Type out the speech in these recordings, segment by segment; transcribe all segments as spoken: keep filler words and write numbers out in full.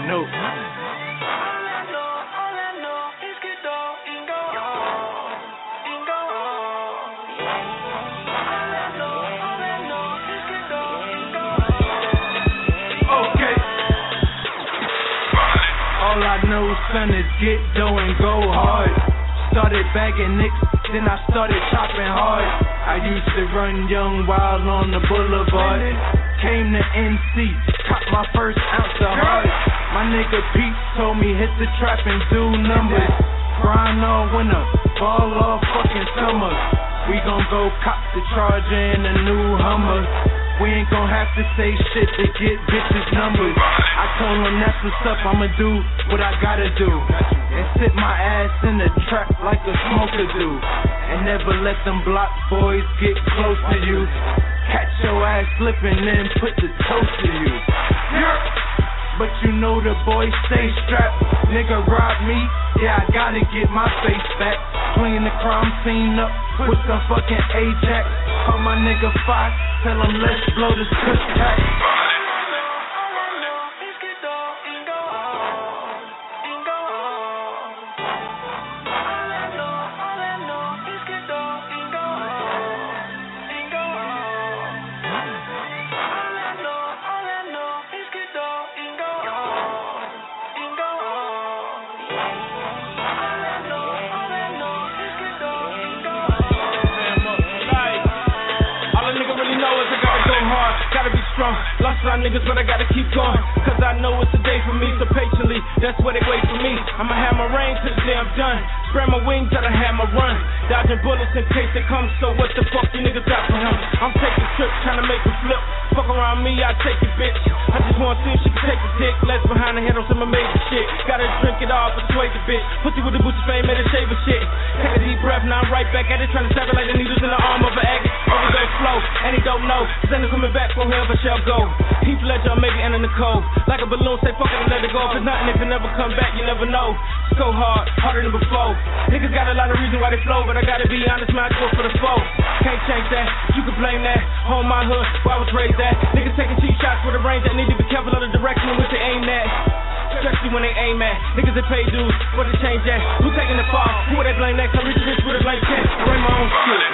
No. All I know, son, is get dough and go hard. Started bagging nicks, then I started chopping hard. I used to run young wild on the boulevard. Came to N C, caught my first ounce of heart. My nigga Pete told me hit the trap and do numbers. Grind all winter, ball all fucking summer. We gon' go cop the Charger and a new Hummer. We ain't gon' have to say shit to get bitches numbers. I told them that's what's up, I'ma do what I gotta do. And sit my ass in the trap like a smoker do. And never let them block boys get close to you. Catch your ass slipping, then put the toast to you. Yeah. But you know the boys stay strapped. Nigga rob me, yeah, I gotta get my face back. Clean the crime scene up with some fucking Ajax. Call my nigga Fox, tell him let's blow this kush pack. Lost a lot of niggas, but I gotta keep going. Cause I know it's a day for me, so patiently, that's where they wait for me. I'ma have my reign till the day I'm done. Spread my wings, gotta have my run. Dodging bullets in case they come, so what the fuck you niggas got for him? I'm taking trips, trying to make a flip. Fuck around me, I take it, bitch. I just wanna see if she can take a dick. Let's behind the head on some amazing shit. Gotta drink it all, persuade the bitch. Pussy with the boots of fame, made a shave of shit. Take a deep breath, now I'm right back at it. Trying to stab it like the needles in the arm of an agate. Overdose flow, and he don't know. Then it's coming back for whoever shall go. Heath Ledger, maybe Anna Nicole. Like a balloon, say fuck it and let it go. If it's nothing, if it never come back, you never know. It's so hard, harder than before. Niggas got a lot of reasons why they flow, but I gotta be honest, man, I go for the foe. Can't change that, you can blame that. Home my hood, where I was raised at. Niggas taking cheap shots with a range that need to be careful of the direction in which they aim at. Especially when they aim at niggas that pay dues, what they change at. Who taking the fall? Who would they blame next? I reach rich with a blank check. I write my own shit.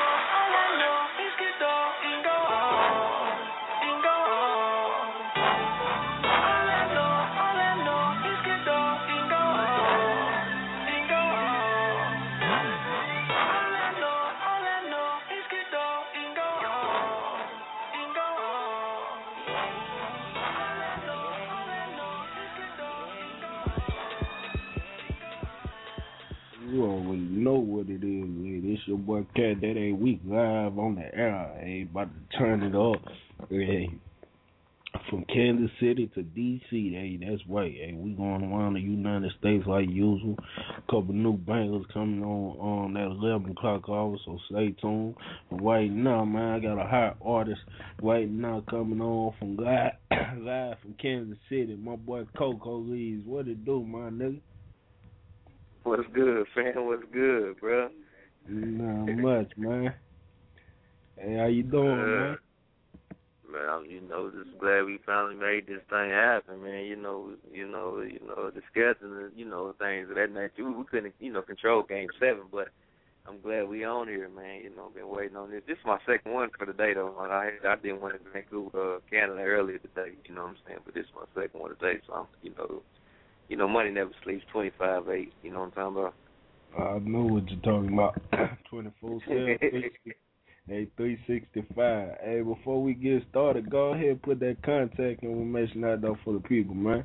You already know what it is, man. It's your boy Cat. That ain't weak live on the air. Ain't about to turn it up. Hey, from Kansas City to D C, hey, that's right. Hey, we going around the United States like usual. A couple new bangers coming on on that eleven o'clock hour, so stay tuned. But right now, man, I got a hot artist right now coming on from live, live from Kansas City. My boy Coco Lees. What it do, my nigga? What's good, fam? What's good, bro? Not much, man. Hey, how you doing, uh, man? Man, I'm, you know, just glad we finally made this thing happen, man. You know, you know, you know, discussing, you know, things of that nature. We couldn't, you know, control Game Seven, but I'm glad we on here, man. You know, been waiting on this. This is my second one for the day, though. I I didn't want to Vancouver, uh, Canada earlier today. You know what I'm saying? But this is my second one today, so I'm, you know. You know, money never sleeps, twenty-five eight, you know what I'm talking about? I know what you're talking about, twenty-four seven, hey, three sixty-five. Hey, before we get started, go ahead and put that contact information out there for the people, man.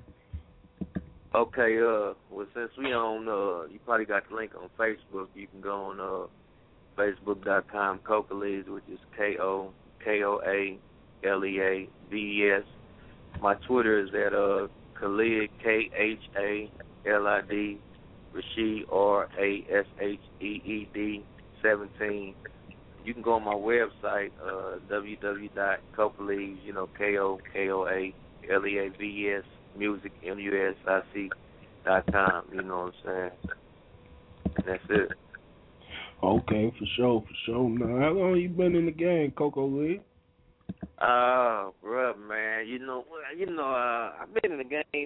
Okay, uh, well, since we on, uh, you probably got the link on Facebook. You can go on uh, facebook dot com, Kokolees, which is K O K O A L E A D E S. My Twitter is at, uh, Khalid, K H A L I D, Rashid, R A S H E E D, seventeen. You can go on my website, uh, w w w dot kokolees, you know, K O K O A L E A V E S, music, M U S I C, dot com, you know what I'm saying? And that's it. Okay, for sure, for sure. Now, how long you been in the game, Coco Lee? Oh, bruh, man, you know, you know, uh, I've been in the game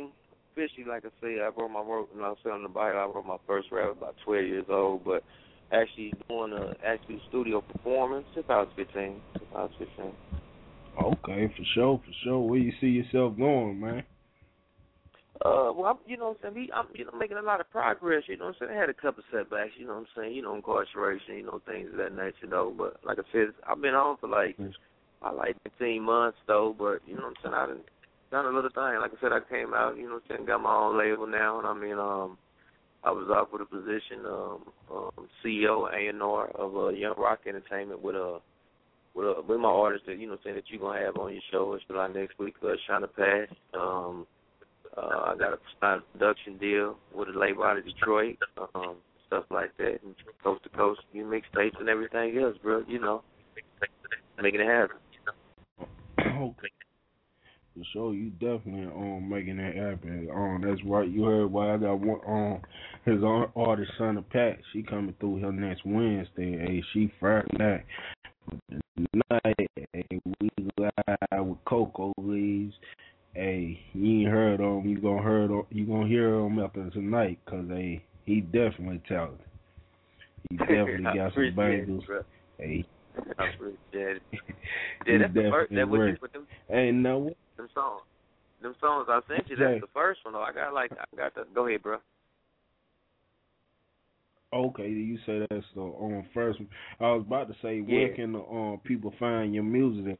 officially, like I say, I wrote my work when I was on the Bible. I wrote my first rap about twelve years old, but actually doing a actual studio performance since I was fifteen. Since I was fifteen. Okay, for sure, for sure. Where you see yourself going, man? Uh, well, I'm, you know what I'm saying? I'm, you know, making a lot of progress, you know what I'm saying? I had a couple setbacks, you know what I'm saying? You know, incarceration, you know, things of that nature, though. But like I said, I've been on for like, I like fifteen months, though. But, you know what I'm saying? I done done a little thing. Like I said, I came out, you know what I'm saying? Got my own label now. And I mean, um, I was offered a position, um, um, C E O, A and R of uh, Young Rock Entertainment with uh, with, uh, with my artist that, you know what I'm saying, that you're going to have on your show. It's July next week, uh, Shana Pass. Um, Uh, I got a signed production deal with a label out of Detroit, um, stuff like that, and coast to coast, you mixtapes and everything else, bro. You know, making it happen. Okay. For sure, you definitely um making that happen. Um, that's right. You heard why I got one um his own artist, Son of Pat. She coming through here next Wednesday. Hey, she Friday night. Tonight, hey, we live with Coco Leaves. Hey, you ain't heard of him. You gonna heard of, you gonna hear him after tonight, cause hey, he definitely talented. He definitely got some bangles. Hey, I appreciate it. Yeah, that's the first. That what you put them. Hey, no what? Them songs. Them songs I sent you. That's the first one though. I got like I got the. Go ahead, bro. Okay, you say that's the um, first one. I was about to say, yeah. Where can the um people find your music?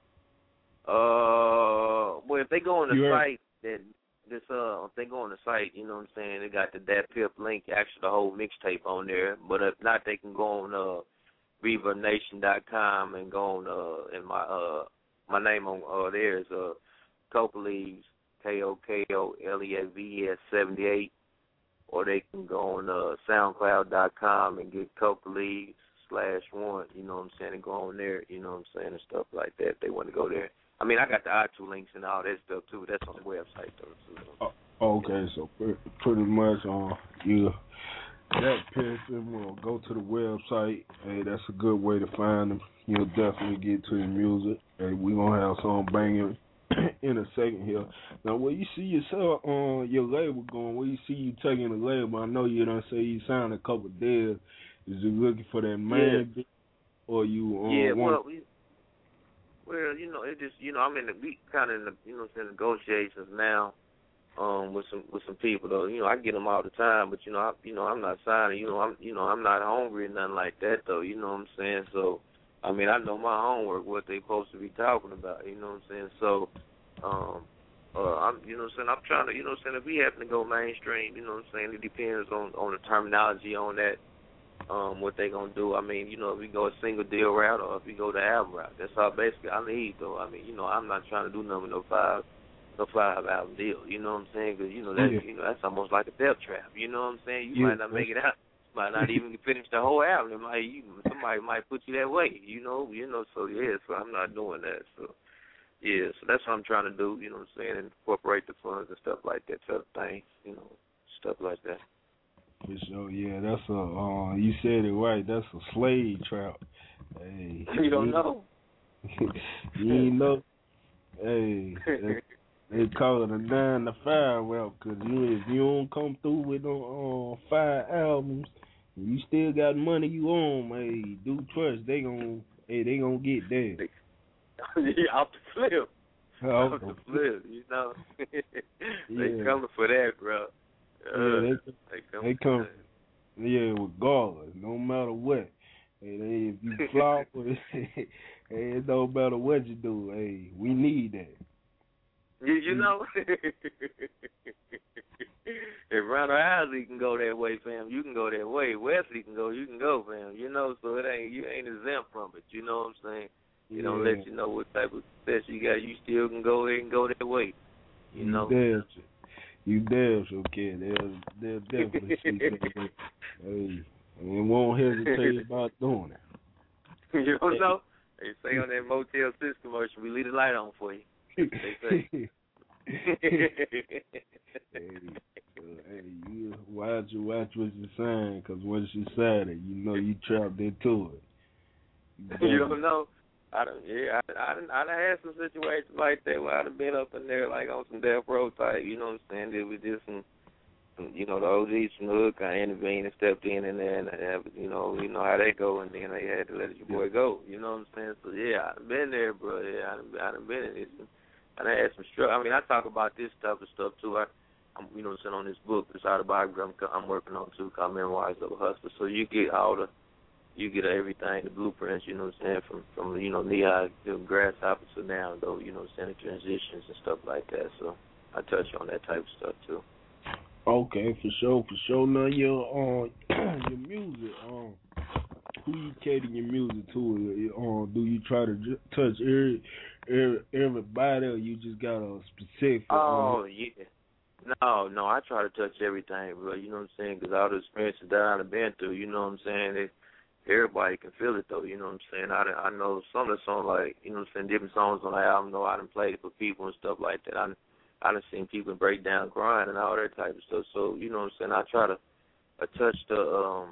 Uh, well, if they go on the you site, that this uh, if they go on the site, you know what I'm saying, they got the Dat Pip link, actually the whole mixtape on there. But if not, they can go on uh, Reverb Nation dot com and go on uh, and my uh, my name on uh, there is uh, Coco Leaves, K O K O L E S V E S seventy-eight, or they can go on uh, SoundCloud dot com and get Coco Leaves slash one. You know what I'm saying, and go on there. You know what I'm saying, and stuff like that. If they want to go there. I mean, I got the iTunes links and all that stuff, too. That's on the website, though. Oh, okay, so pretty much uh, you that person will go to the website. Hey, that's a good way to find them. You'll definitely get to the music. Hey, we're going to have some banging in a second here. Now, where you see yourself on uh, your label going, where you see you taking the label, I know you done say you signed a couple of deals. Is you looking for that man yeah. or you um, Yeah, want well, we... Well, you know, it just you know, I'm in the we kind of in the you know in negotiations now, um, with some with some people though. You know, I get them all the time, but you know, I you know I'm not signing. You know, I'm you know I'm not hungry or nothing like that though. You know what I'm saying? So, I mean, I know my homework, what they supposed to be talking about. You know what I'm saying? So, um, uh, I'm you know what I'm saying I'm trying to you know what I'm saying if we happen to go mainstream, you know what I'm saying it depends on on the terminology on that. Um, what they gonna do? I mean, you know, if we go a single deal route or if we go the album route, that's all basically I need. Though, I mean, you know, I'm not trying to do nothing with no five, no five album deal. You know what I'm saying? Because you know that's yeah. you know that's almost like a death trap. You know what I'm saying? You yeah. might not make it out, might not even finish the whole album. It might, you, somebody might put you that way. You know, you know. So yeah, so I'm not doing that. So yeah, so that's what I'm trying to do. You know what I'm saying? Incorporate the funds and stuff like that, type of thing. You know, stuff like that. For sure, yeah, that's a, uh, you said it right, that's a slave trap. Hey, you don't know. You ain't know. Hey, they, they call it a nine to five rap, because you, if you don't come through with no uh, five albums, you still got money you own, hey, do trust, they gon' hey, they gonna get there. Yeah, off the flip. Off, off the flip, you know. They yeah. coming for that, bro. Uh, yeah, they, they come, they come yeah, regardless, no matter what. Hey, they, if you flop, hey, it don't matter what you do. Hey, we need that. You, you know, if Ronald Isley can go that way, fam, you can go that way. Wesley can go, you can go, fam. You know, so it ain't you ain't exempt from it. You know what I'm saying? You yeah. don't let you know what type of success you got. You still can go ahead and go that way. You, you know. Damn. You damn sure can. They'll, they'll definitely see that. Hey, and won't hesitate about doing it. You don't know? They say on that Motel six commercial, we leave the light on for you. They say. hey, uh, hey, you watch, watch what you saying, because once you said it, you know you trapped into it. You, you don't know? I done, yeah, I, I done, I done had some situations like that where I done been up in there like on some death row type, you know what I'm saying? There was just some, some, you know, the O Gs from the hood kind of intervened and stepped in in there, and have, you know, you know how they go, and then they had to let your boy go, you know what I'm saying? So yeah, I done been there, bro. Yeah, I done, I done been in it. I done had some struggle. I mean, I talk about this type of stuff too. I, I'm, you know, sitting on this book, this autobiography I'm, I'm working on too, called Memoirs of a Hustler. So you get all the You get everything, the blueprints, you know what I'm saying, from, from you know, knee-high to grasshoppers to down, though, you know what I'm saying, the transitions and stuff like that. So I touch on that type of stuff, too. Okay, for sure, for sure. Now, your, uh, your music, um, who you cater your music to? Um, do you try to j- touch every, every, everybody, or you just got a specific? Oh, um, yeah. No, no, I try to touch everything, bro, you know what I'm saying, because all the experiences that I've been through, you know what I'm saying, it, everybody can feel it, though, you know what I'm saying? I, I know some of the songs, like, you know what I'm saying, different songs on the album, though, I done played it for people and stuff like that. I, I done seen people break down crying and all that type of stuff. So, you know what I'm saying, I try to uh, touch the, um,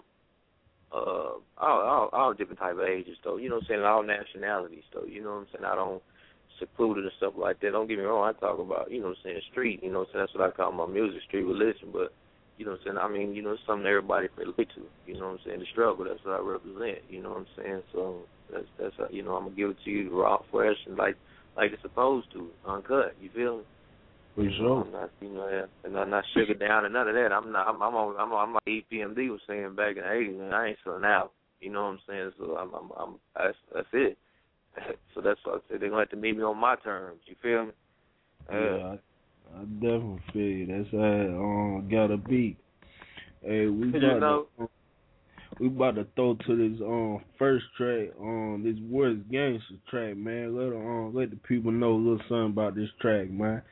uh, all, all, all different type of ages, though, you know what I'm saying, all nationalities, though, you know what I'm saying? I don't seclude it and stuff like that. Don't get me wrong, I talk about, you know what I'm saying, street, you know what I'm saying, that's what I call my music, street religion, but you know what I'm saying? I mean, you know, it's something everybody can relate to. You know what I'm saying? The struggle, that's what I represent. You know what I'm saying? So that's that's how, you know, I'm gonna give it to you raw, fresh, and like like it's supposed to, uncut. You feel me? For you sure. Know, I'm not, you know, and I'm not sugar down and none of that. I'm not. I'm I'm on, I'm, I'm like E P M D was saying back in the eighties, and I ain't selling out. You know what I'm saying? So I'm I'm, I'm that's that's it. So that's what I said. They're gonna have to meet me on my terms. You feel me? Uh, yeah. I definitely feel you. That's how it um, gotta be. Hey, we about, you know? to, we about to throw to this um first track, um this What's Gangster track, man. Let um let the people know a little something about this track, man.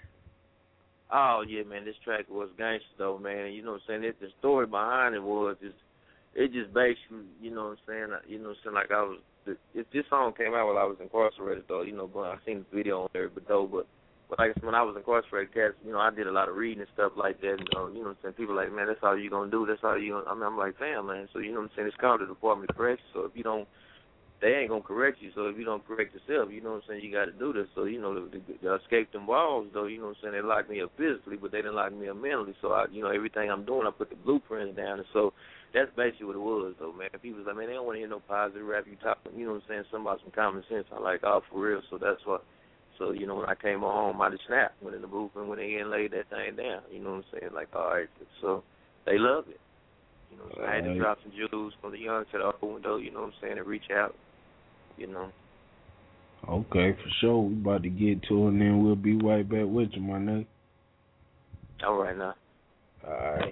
Oh yeah, man, this track was gangster though, man. You know what I'm saying? It, the story behind it was just it just basically, you know what I'm saying, you know what I'm saying, like I was if this song came out while I was incarcerated though, you know, but I seen the video on there but though, but But like when I was incarcerated, cats, you know, I did a lot of reading and stuff like that. And, uh, you know what I'm saying? People are like, man, that's all you going to do. That's all you gonna, I mean, I'm like, damn, man. So, you know what I'm saying? It's called the Department of Corrections. So if you don't, they ain't going to correct you. So if you don't correct yourself, you know what I'm saying, you got to do this. So, you know, the, the, the escape them walls, though, you know what I'm saying, they locked me up physically, but they didn't lock me up mentally. So, I, you know, everything I'm doing, I put the blueprints down. And so that's basically what it was, though, man. People like, man, they don't want to hear no positive rap. You talking, you know what I'm saying, something about some common sense. I'm like, oh, for real. So that's what. So, you know, when I came home, I just snapped, went in the booth and went in and laid that thing down. You know what I'm saying? Like, all right. So they loved it. You know, so I had to drop some jewels from the young to the old window, you know what I'm saying, and reach out, you know. Okay, for sure. We about to get to it, and then we'll be right back with you, my nigga. All right, now. All right.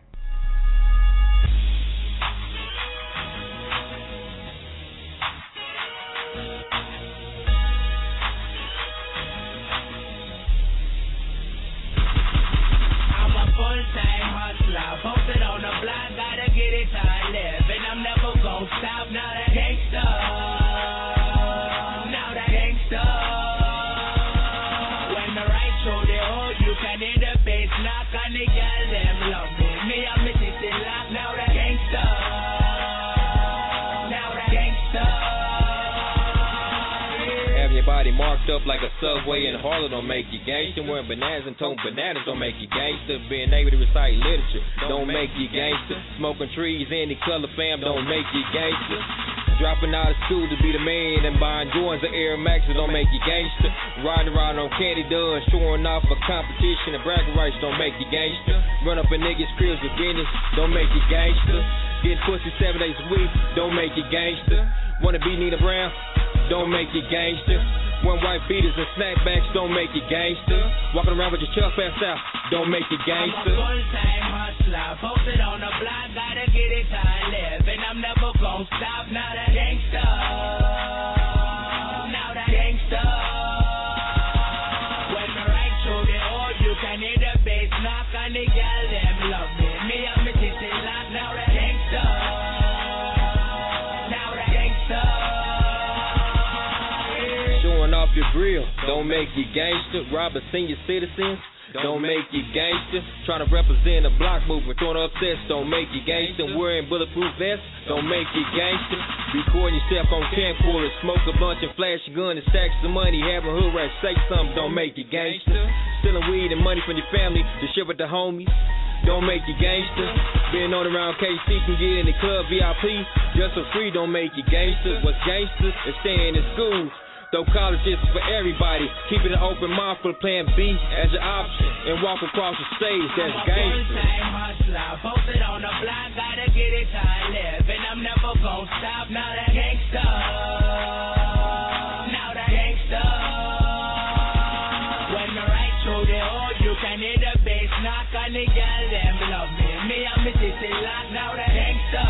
Posted on the block, gotta get it till I live, and I'm never gon' stop. Now that gangsta, now that gangsta. When the right shoulder hold, you can hear the bass knock on the girl them love me. Me I'm missing still lock. Now that gangsta, now that gangsta. Having your body marked up like a subway in Harlem don't make you gangster. Wearing bananas and toting bananas don't make you gangster. Being able to recite literature don't make you gangster. Smoking trees, any color fam don't make you gangster. Dropping out of school to be the man and buying Jordans or Air Maxes don't make you gangster. Riding around on candy duds, showing off for competition and bragging rights don't make you gangster. Run up in niggas' cribs with business don't make you gangster. Get pussy seven days a week don't make you gangster. Wanna be Nina Brown? Don't make you gangster. One white beaters and snapbacks don't make you gangster. Walking around with your chest passed out don't make you gangster. I'm a full-time hustler, posted on the block, gotta get it till I live, and I'm never gon' stop. Now that gangsta, now that gangsta. When the right shoulder hold, you can hear the bass knock on the girl them love me. Me I'm a titty lock. Now that gangsta, now that gangsta. Showing off your grill don't make you gangster. Robbing senior citizens don't make you gangster. Trying to represent a block movement, throwing up sets, don't make you gangster. Wearing bulletproof vests, don't make you gangster. Recording yourself on camcorder, smoke a bunch and flash a gun and stacks of money. Having hood rats say something, don't make you gangster. Stealing weed and money from your family to share with the homies, don't make you gangster. Being on around K C can get in the club V I P just for free, don't make you gangster. What's gangster is staying in school. Though college is for everybody, keeping an open mind for plan B as an option and walk across the stage, that's gangster. Full-time hustler, posted on the block, gotta get it till I live, and I'm never gonna stop. Now that gangster, now that gangster. When the right through the hole, you can hear the bass knock on the girl, them love me. Me and me city lock, now that gangster.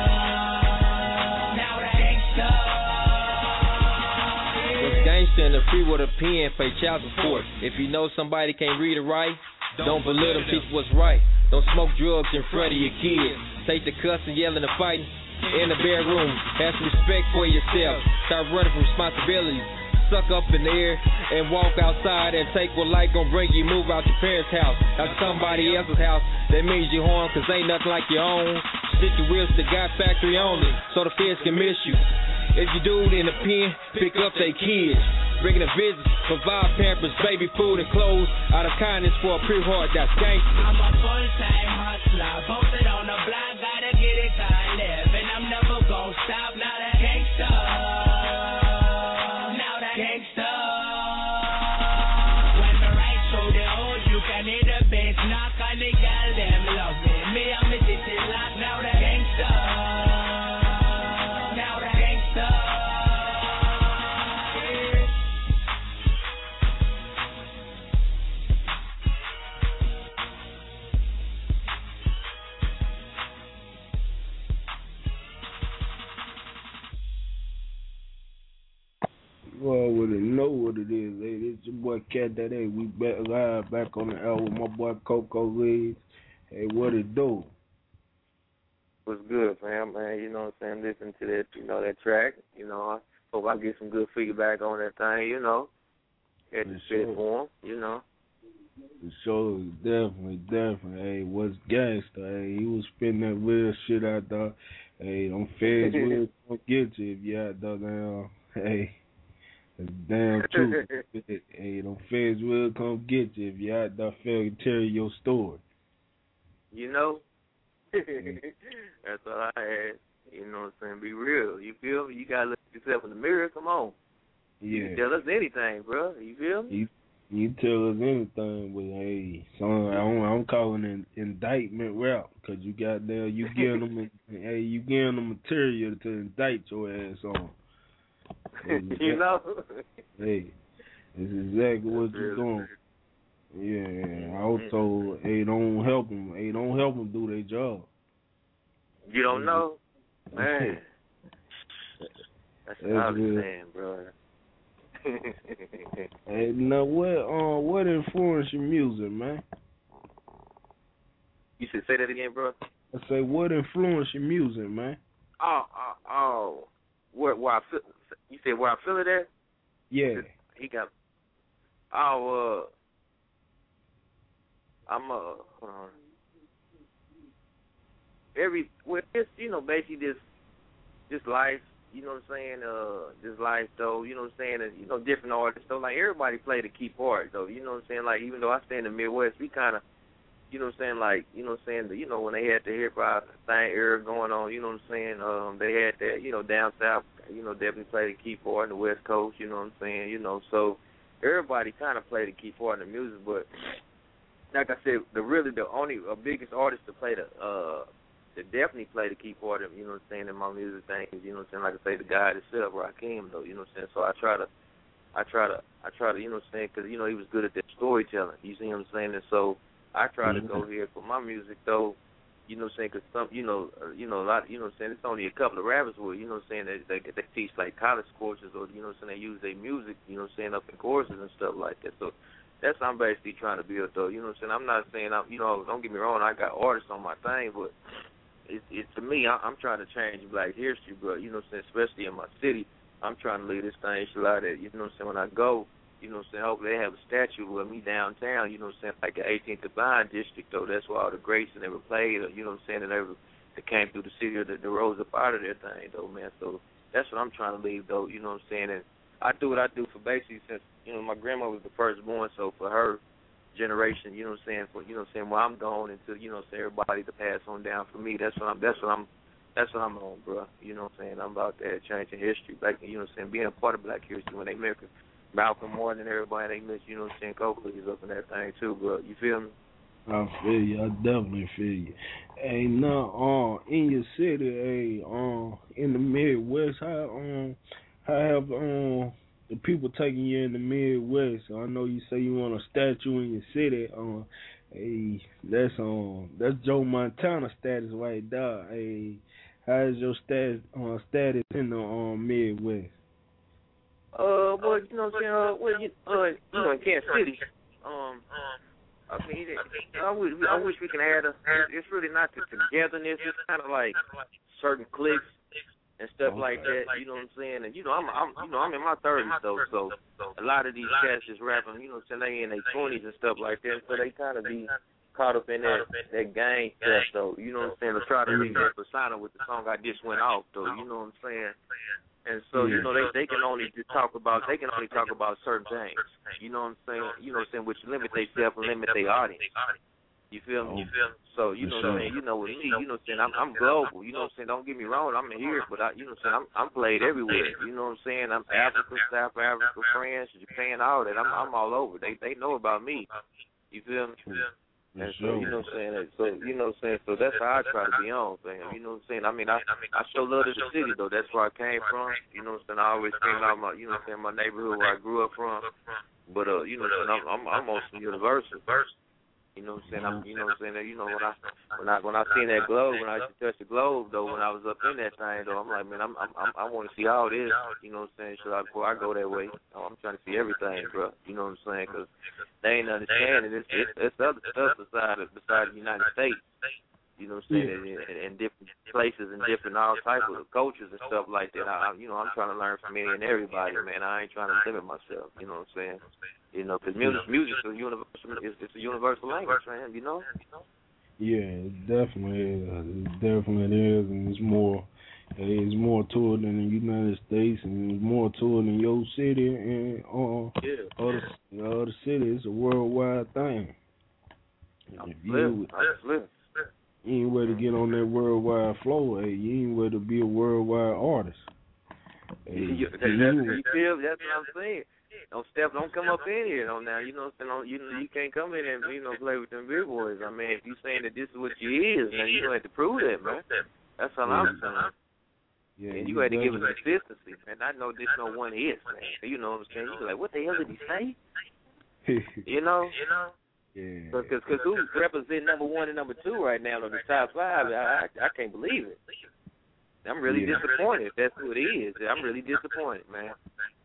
And the free with a pen, pay child support. If you know somebody can't read or write, don't belittle them, teach what's right. Don't smoke drugs in front of your kids. Take the cussing, yelling, and fighting in the bedroom. Have some respect for yourself. Start running from responsibilities. Suck up in the air and walk outside and take what life gon' bring you. Move out your parents' house, out to somebody else's house. That means you harm, cause ain't nothing like your own. Stick your wheels to God factory only, so the feds can miss you. If you do it in the pen, pick up they kids. Bringing a visit, provide pampers, baby food and clothes out of kindness for a pure heart, that's gangster. I'm a full-time hustler, posted on the block, gotta get it till I live, and I'm never gonna stop. Now that gangster, now that gangster. When the right through the hole, you can hear the bass knock on the girl, them love me. Me and me city lock, now that gangster. You already know what it is. Hey, this your boy Cat That A. We back live back on the air with my boy Coco Leeds. Hey, what it do? What's good, fam, man? You know what I'm saying? Listen to that, you know, that track. You know, I hope I get some good feedback on that thing, you know. Had to spit for him, you know. The show is definitely, definitely. Hey, what's gangster? Hey, he was spitting that real shit out there. Hey, them feds will come get you if you out there now. Hey. It's damn true. Hey, them feds will come get you if you out there fail to tell your story. You know? That's all I had. You know what I'm saying? Be real. You feel me? You got to look at yourself in the mirror. Come on. Yeah. You can tell us anything, bro. You feel me? You, you tell us anything, but hey, son, I'm, I'm calling an indictment rap because you got there, you giving them, hey, you giving them material to indict your ass on. You know? Hey, it's exactly what you're doing. Yeah, I was told, hey, don't help them. Hey, don't help them do their job. You don't know? Man. That's what I was saying, bro. Hey, now, what, uh, what influenced your music, man? You should say that again, bro. I say, what influenced your music, man? Oh, oh, oh. Where, where I feel, you said where I feel it at? Yeah. He got, oh, uh, I'm, uh, hold on. Every, well, it's, you know, basically this, this life, you know what I'm saying, uh, this life, though, you know what I'm saying, and, you know, different artists, though, like, everybody played a key part, though, you know what I'm saying, like, even though I stay in the Midwest, we kind of, you know what I'm saying, like, you know what I'm saying, you know, when they had the hip-hop thing era going on, you know what I'm saying, um, they had that, you know, down south, you know, definitely played a key part in the West Coast, you know what I'm saying, you know, so everybody kind of played a key part in the music, but like I said, the really, the only, uh, biggest artist to play the, uh, that definitely played a key part of, you know what I'm saying, in my music thing, you know what I'm saying, like I say, the guy himself, Rakim, though, you know what I'm saying, so I try to, I try to, I try to, you know what I'm saying, because, you know, he was good at that storytelling, you see what I'm saying, and so I try mm-hmm. to go here for my music, though, you know what I'm saying, because some, you know, uh, you know, a lot, you know what I'm saying, it's only a couple of rappers where, you know what I'm saying, they, they, they teach, like, college courses, or, you know what I'm saying, they use their music, you know what I'm saying, up in courses and stuff like that, so that's what I'm basically trying to build, though, you know what I'm saying, I'm not saying, I'm, you know, don't get me wrong, I got artists on my thing, but it's, it, to me, I, I'm trying to change Black history, bro, you know what I'm saying, especially in my city, I'm trying to leave this thing, a lot that, you know what I'm saying, when I go, You know what I'm saying? Hopefully they have a statue of me downtown, you know what I'm saying, like the eighteenth Divine District, though. That's where all the greats and they were played, you know what I'm saying, and they, were, they came through the city, that rose up out of their thing, though, man. So that's what I'm trying to leave, though, you know what I'm saying. And I do what I do for basically since, you know, my grandma was the firstborn, so for her generation, you know what I'm saying, for, you know what I'm saying, while I'm gone until, you know what I'm saying, everybody to pass on down for me, that's what I'm, that's what I'm, that's what I'm on, bro. You know what I'm saying? I'm about that changing history, like, you know what I'm saying, being a part of Black history when they make it. Malcolm more than everybody, they miss, you know what I'm saying, Coakley is up in that thing too, bro. You feel me? I feel you. I definitely feel you. Hey, now, uh, in your city, hey, um, in the Midwest, how um, how have um the people taking you in the Midwest? I know you say you want a statue in your city. Um, hey, that's um, that's Joe Montana status right there. Hey, how is your status uh, status in the um Midwest? Uh, well, you know what I'm saying. Uh, well, you, uh, you know, in Kansas City, um. I mean, it, I, wish, I wish we can add a. It's really not the togetherness. It's kind of like certain cliques and stuff like that. You know what I'm saying? And you know, I'm, I'm, you know, I'm in my thirties though, so a lot of these cats is rapping. You know, what I'm saying, they in their twenties and stuff like that. So they kind of be caught up in that that gang stuff though. You know what I'm saying? To try to reach that persona with the song I just went off though. You know what I'm saying? And so, you know, they they can only talk about they can only talk about certain things. You know what I'm saying? You know what I'm saying, which limit themselves and limit their audience. You feel me? So, you know what I'm saying, you know with me, you know what I'm saying, I'm I'm global, you know what I'm saying, don't get me wrong, I'm here, but I you know what I'm saying, I'm I'm played everywhere. You know what I'm saying? I'm Africa, South Africa, France, Japan, all that. I'm I'm all over. They they know about me. You feel me? And so, you know what I'm saying, so, you know what I'm saying, so that's how I try to be on, fam. You know what I'm saying, I mean, I I show love to the city, though, that's where I came from, you know what I'm saying, I always came out my, you know what I'm saying, my neighborhood where I grew up from, but, uh, you know what I'm saying, I'm, I'm, I'm mostly universal, you know what I'm saying, I'm, you know what I'm saying, you know, when I, when I, when I seen that globe, when I used to touch the globe, though, when I was up in that thing, though, I'm like, man, I'm, I'm, I'm I want to see all this, you know what I'm saying, so I, before I go that way, I'm trying to see everything, bro, you know what I'm saying, because they ain't understanding, it's, it's, it's other stuff besides, besides the United States, you know what I'm saying, in, in, in different places and different all types of cultures and stuff like that. I, you know, I'm trying to learn from any and everybody, man. I ain't trying to limit myself, you know what I'm saying? You know, because music, music is a universal, it's, it's a universal language, man, you know? Yeah, it definitely is. It definitely is, and it's more, it's more to it than the United States, and it's more to it than your city and uh, yeah. other, other cities. It's a worldwide thing. If you, you ain't way to get on that worldwide flow, hey, you ain't way to be a worldwide artist. Hey, you, that's, you feel, that's what I'm saying. Don't step, don't come up in here, though. Now you know, don't, you you can't come in and you know play with them big boys. I mean, if you saying that this is what you is, now you gonna have to prove that, man. That's all yeah. I'm saying. Yeah, and you, you had to give us consistency, man. I know this no one hit, man. You know what I'm saying? You be like, what the hell did he say? you know, you know. Yeah. Because because who represent number one and number two right now on the top five? I I, I can't believe it. I'm really yeah. disappointed. If that's who it is. I'm really disappointed, man.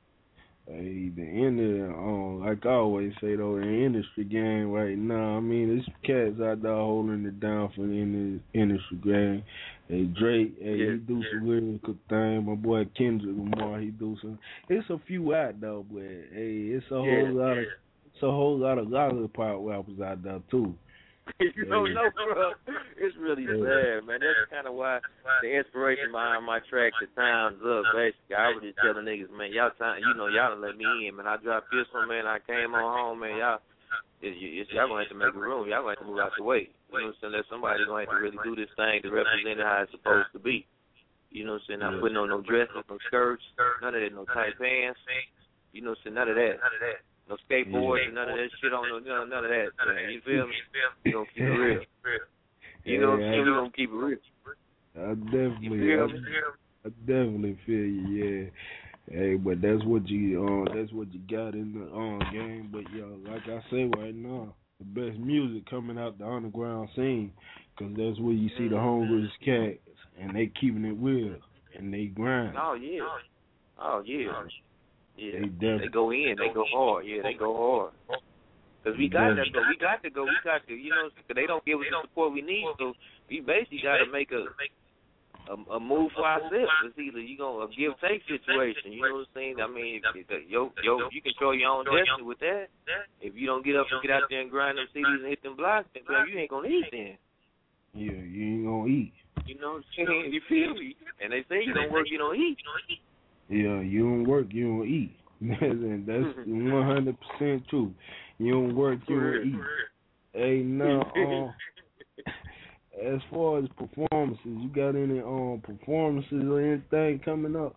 Hey, the end of um, like I always say though, the industry game right now. I mean, there's cats out there holding it down for the industry game. Hey, Drake, hey, yeah, he do yeah. some weird thing. My boy Kendrick Lamar, he do some. It's a few out though, but hey, it's a yeah, whole lot yeah. of, it's a whole lot of lot of pop rappers out there too. you don't know, bro. It's really sad, man. That's kind of why the inspiration behind my track, The Time's Up, basically. I was just telling niggas, man, y'all time, you know, y'all done let me in, man. I dropped this one, man. I came on home, man. Y'all, it's, it's, y'all gonna have to make a room. Y'all gonna have to move out the way. You know what I'm saying? That somebody's gonna have to really do this thing to represent it how it's supposed to be. You know what I'm saying? Not putting on no dresses, no skirts, none of that, no tight pants. You know what I'm saying? None of that. No skateboards yeah. and none of that shit on no none, none of that. Man. You feel me? We gonna keep it real. You know what I'm saying? We gonna keep it real. I definitely, I, I definitely feel you. Yeah. Hey, but that's what you, uh, that's what you got in the um, game. But yo, like I say right now, the best music coming out the underground scene, cause that's where you see the hungriest cats, and they keeping it real, and they grind. Oh yeah. Oh yeah. Yeah, they, they go in, they go hard. Yeah, they go hard. Cause we got to go, we got to go, we got to, you know, cause they don't give us the support we need. So we basically got to make a, a, a move for ourselves. It's either you gonna a give take situation. You know what I'm saying? I mean, if, if, yo, yo, you control your own destiny with that. If you don't get up and get out there and grind them C Ds and hit them blocks, then baby, you ain't gonna eat then. Yeah, you ain't gonna eat. You know what I'm saying? You feel me? And they say you don't work, you don't eat. Yeah, you don't work, you don't eat. That's one hundred percent true. You don't work, you don't eat. Hey, now, um, as far as performances, you got any um performances or anything coming up?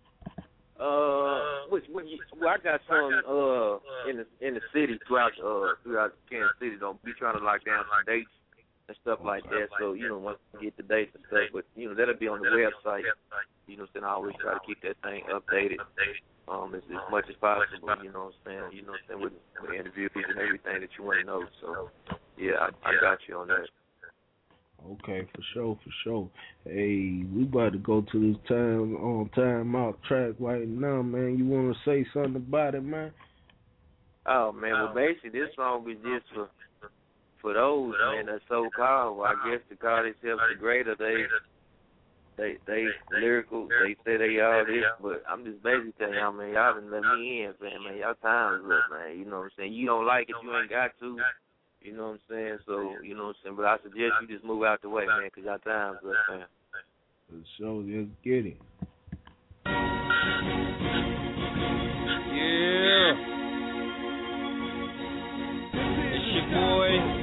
Uh, which, which, well, I got some uh in the in the city throughout uh throughout Kansas City. Don't be trying to lock down some dates and stuff like that. So you know, once you get the dates and stuff, but you know that'll be on the website. You know, so I always try to keep that thing updated. Um, as, as much as possible, you know what I'm saying? You know what I'm saying, with, with interviews and everything that you want to know. So, yeah, I, I got you on that. Okay, for sure, for sure. Hey, we about to go to this time on time out track right now, man. You want to say something about it, man? Oh, man, well, basically, this song is just for for those, man, that's so-called, well, I guess to call themselves the greater, they... They they lyrical, they say they all this, but I'm just basically telling y'all, man, y'all done let me in, man, man, y'all time's up, man, you know what I'm saying? You don't like it, you ain't got to, you know what I'm saying? So, you know what I'm saying? But I suggest you just move out the way, man, because y'all time's up, man. For sure, let's get it. Yeah. It's your boy.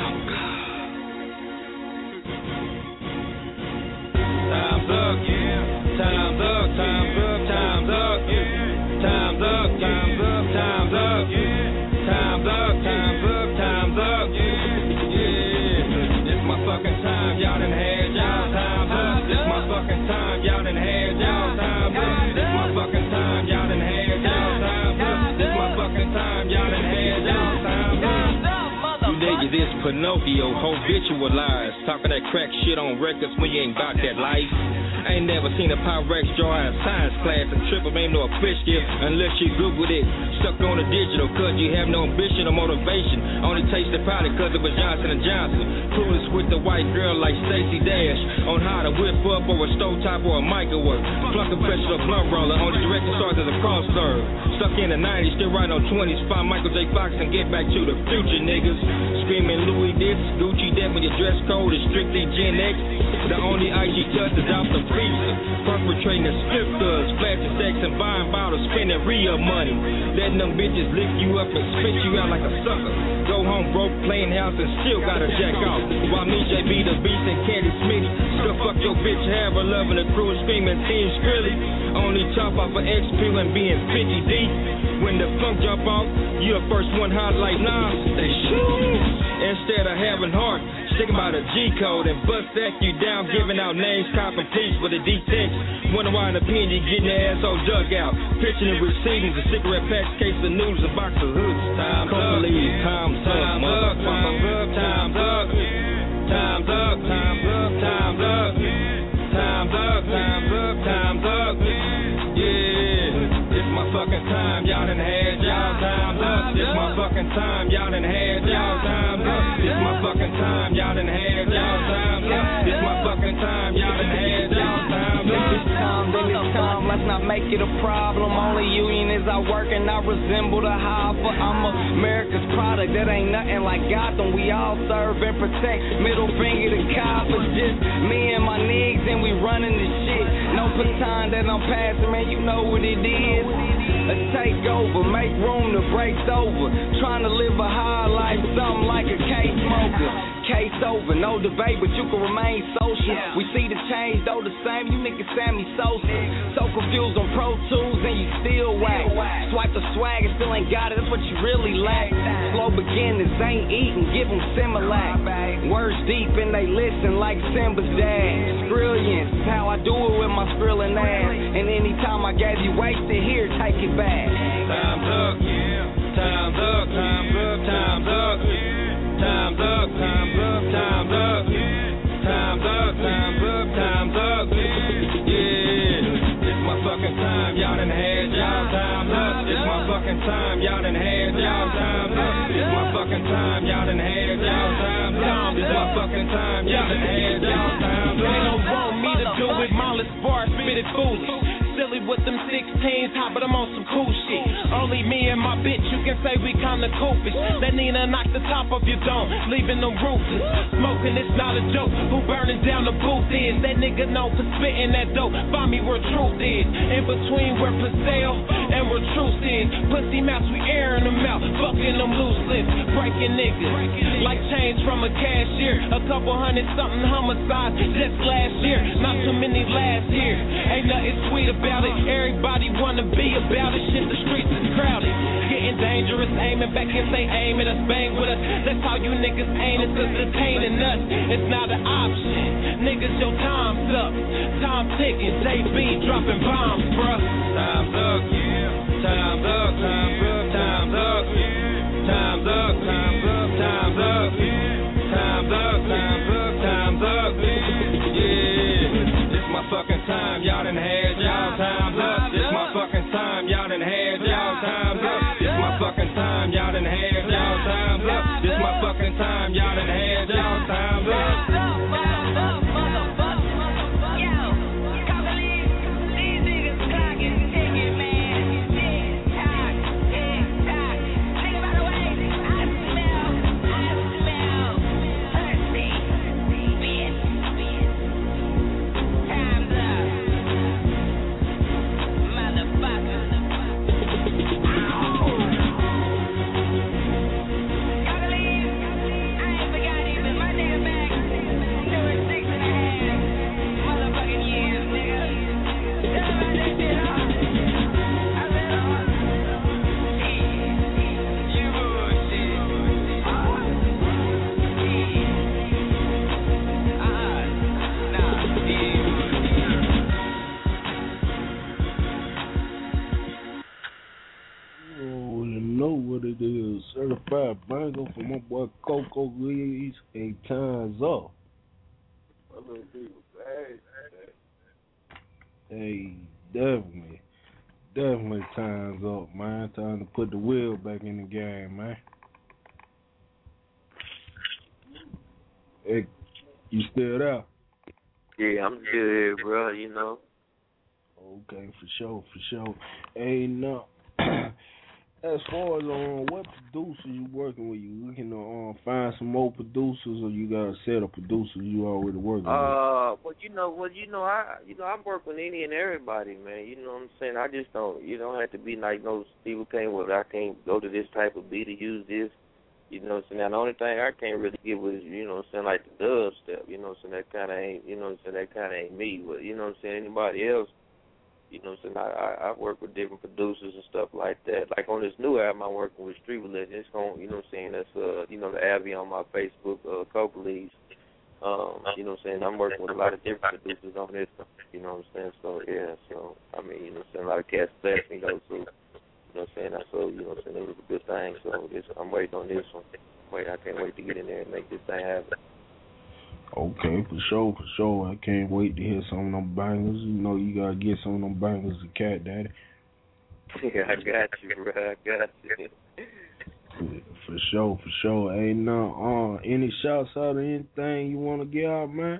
Time's up, yeah. Time's up, time's up, time's up, yeah. Time's up, time's up, time's up, yeah. Time's up, time's up, time's up, yeah. Yeah. This my fucking time, y'all done had y'all time's up. This my fucking time, y'all done had y'all time's up. This my fucking time, y'all done had y'all time's up. This my fucking time, y'all done had y'all time's up. You niggas is Pinocchio, habitualized. Talking that crack shit on records when you ain't got that life. I ain't never seen a Pyrex draw in science class and triple ain't no appreciative unless you Googled it. Stuck on the digital cause you have no ambition or motivation. Only taste the powder cause it was Johnson and Johnson. Clueless with the white girl like Stacey Dash on how to whip up or a stovetop or a microwave. Plug a pressure or blunt roller. Only director starts as a cross serve. Stuck in the nineties, still riding on twenties. Find Michael J. Fox and get back to the future, niggas. Screaming Louis this, Gucci that when your dress code is strictly Gen X. The only I G touch is off the freezer. Perpetrating the scripters, flashing sex and buying bottles, spending real money. Letting them bitches lick you up and spit you out like a sucker. Go home broke, playing house and still gotta jack off. While me, J B, the Beast, and Candy Smitty still fuck your bitch, have her loving the crew, screaming Team Skrilly. Only top off of X P when being fifty deep. When the funk jump off, you the first one hot like Nas. They shoot. Instead of having heart, sticking by the G code and bust that you down, giving out names, copping peace with a D-text. Wonder why in the pen you getting your asshole dug out. Pitching and receiving the cigarette packs, case of noodles, and box of hoods. Time's up, time's up, time's up, time's up, time's up, time's up, time's up, time's up, time's up, time's up, yeah. It's my fucking time, y'all done had y'all time's up. It's my fucking time, y'all done had y'all time's up. It's my fucking time, y'all done had y'all time's up. It's my fucking time, y'all done had y'all time's up. This time, then it's time, let's not make it a problem. Only union is I work and I resemble the hopper. I'm America's product, that ain't nothing like Gotham. We all serve and protect, middle finger to coppers. Just me and my niggas and we running this shit. No baton that I'm passing, man, you know what it is. A takeover, make room to break over. Trying to live a high life, something like a case smoker. Case over, no debate, but you can remain social. We see the change, though the same, you niggas Sammy Sosa. So confused on Pro Tools and you still whack. Swipe the swag and still ain't got it, that's what you really lack. Slow beginners ain't eating, give them Similac. Words deep and they listen like Simba's dad. Brilliance, how I do it with my skrilling ass. And anytime I gave you wasted here, take it back. Time's up, time's up, time's up, time's up. Time's up, time's up, time's up. Time's up, time's up, time's up. Yeah, it's my fucking time, y'all done had y'all time's up. It's my fucking time, y'all done had y'all time's up. It's my fucking time, y'all done had y'all time's up. It's my fucking time, y'all done had y'all time's up. They don't want me to do Endless bars, spitted foolish. Silly with them sixteens, hot, but I'm on some cool shit. Only me and my bitch, you can say we kinda goofish. That Nina knock the top of your dome, leaving them roofless. Smoking, it's not a joke. Who burning down the booth is? That nigga known for spitting that dope. Find me where truth is. In between where for sale and where truth is. Pussy mouths, we airing them out. Fucking them loose lips. Breaking niggas. Like change from a cashier. A couple hundred something homicides just last year. Not too many last year. Ain't nothing sweet about it. Everybody wanna be about it. Shit, the streets is crowded. Getting dangerous. Aiming back and say aim at us. Bang with us. That's how you niggas ain't. It's entertaining us. It's not an option. Niggas, your time's up. Time ticking. J B dropping bombs, bruh. Time's up, yeah. Time's up, time's up, time's up, yeah. Time's up, time's up, time's up, yeah. Time's up, time's up, time's up, yeah. This my fucking time, y'all done had y'all time's up. This my fucking time, y'all done had y'all time's up. This my fucking time, y'all done had y'all time's up. This my fucking time, y'all done had y'all time's up. Certified banger for my boy Coco Leeds and Time's Up. Hey, definitely, definitely Time's Up, man. Time to put the wheel back in the game, man. Hey, you still there? Yeah, I'm still here, bro, you know. Okay, for sure, for sure. Hey, no. As far as um, what producers you working with, you looking to um, find some more producers, or you got a set of producers you already working uh, with? Uh, well, you know, well, you know, I, you know, I work with any and everybody, man. You know what I'm saying? I just don't, you don't have to be like no Steve Kane. Well, I can't go to this type of beat to use this. You know what I'm saying? Now, the only thing I can't really get with, you know what I'm saying, like the dub step. You know what I'm saying? That kind of ain't, you know what I'm saying? That kind of ain't me. But you know what I'm saying? Anybody else? You know what I'm saying? I, I, I work with different producers and stuff like that. Like on this new album, I'm working with Street Religion. It's going, you know what I'm saying? That's, uh, you know, the Abby on my Facebook, uh, Copley's. Um, you know what I'm saying? I'm working with a lot of different producers on this. You know what I'm saying? So, yeah, so, I mean, you know what I'm saying? A lot of cats bless me, though, so, you know what I'm saying? I so, you know what I'm saying? It was a good thing. So, this, I'm waiting on this one. Wait, I can't wait to get in there and make this thing happen. Okay, for sure, for sure. I can't wait to hear some of them bangers. You know, you gotta get some of them bangers to Cat Daddy. Yeah, I got you, bro. I got you. For sure, for sure. Hey, now, uh, any shouts out or anything you want to get out, man?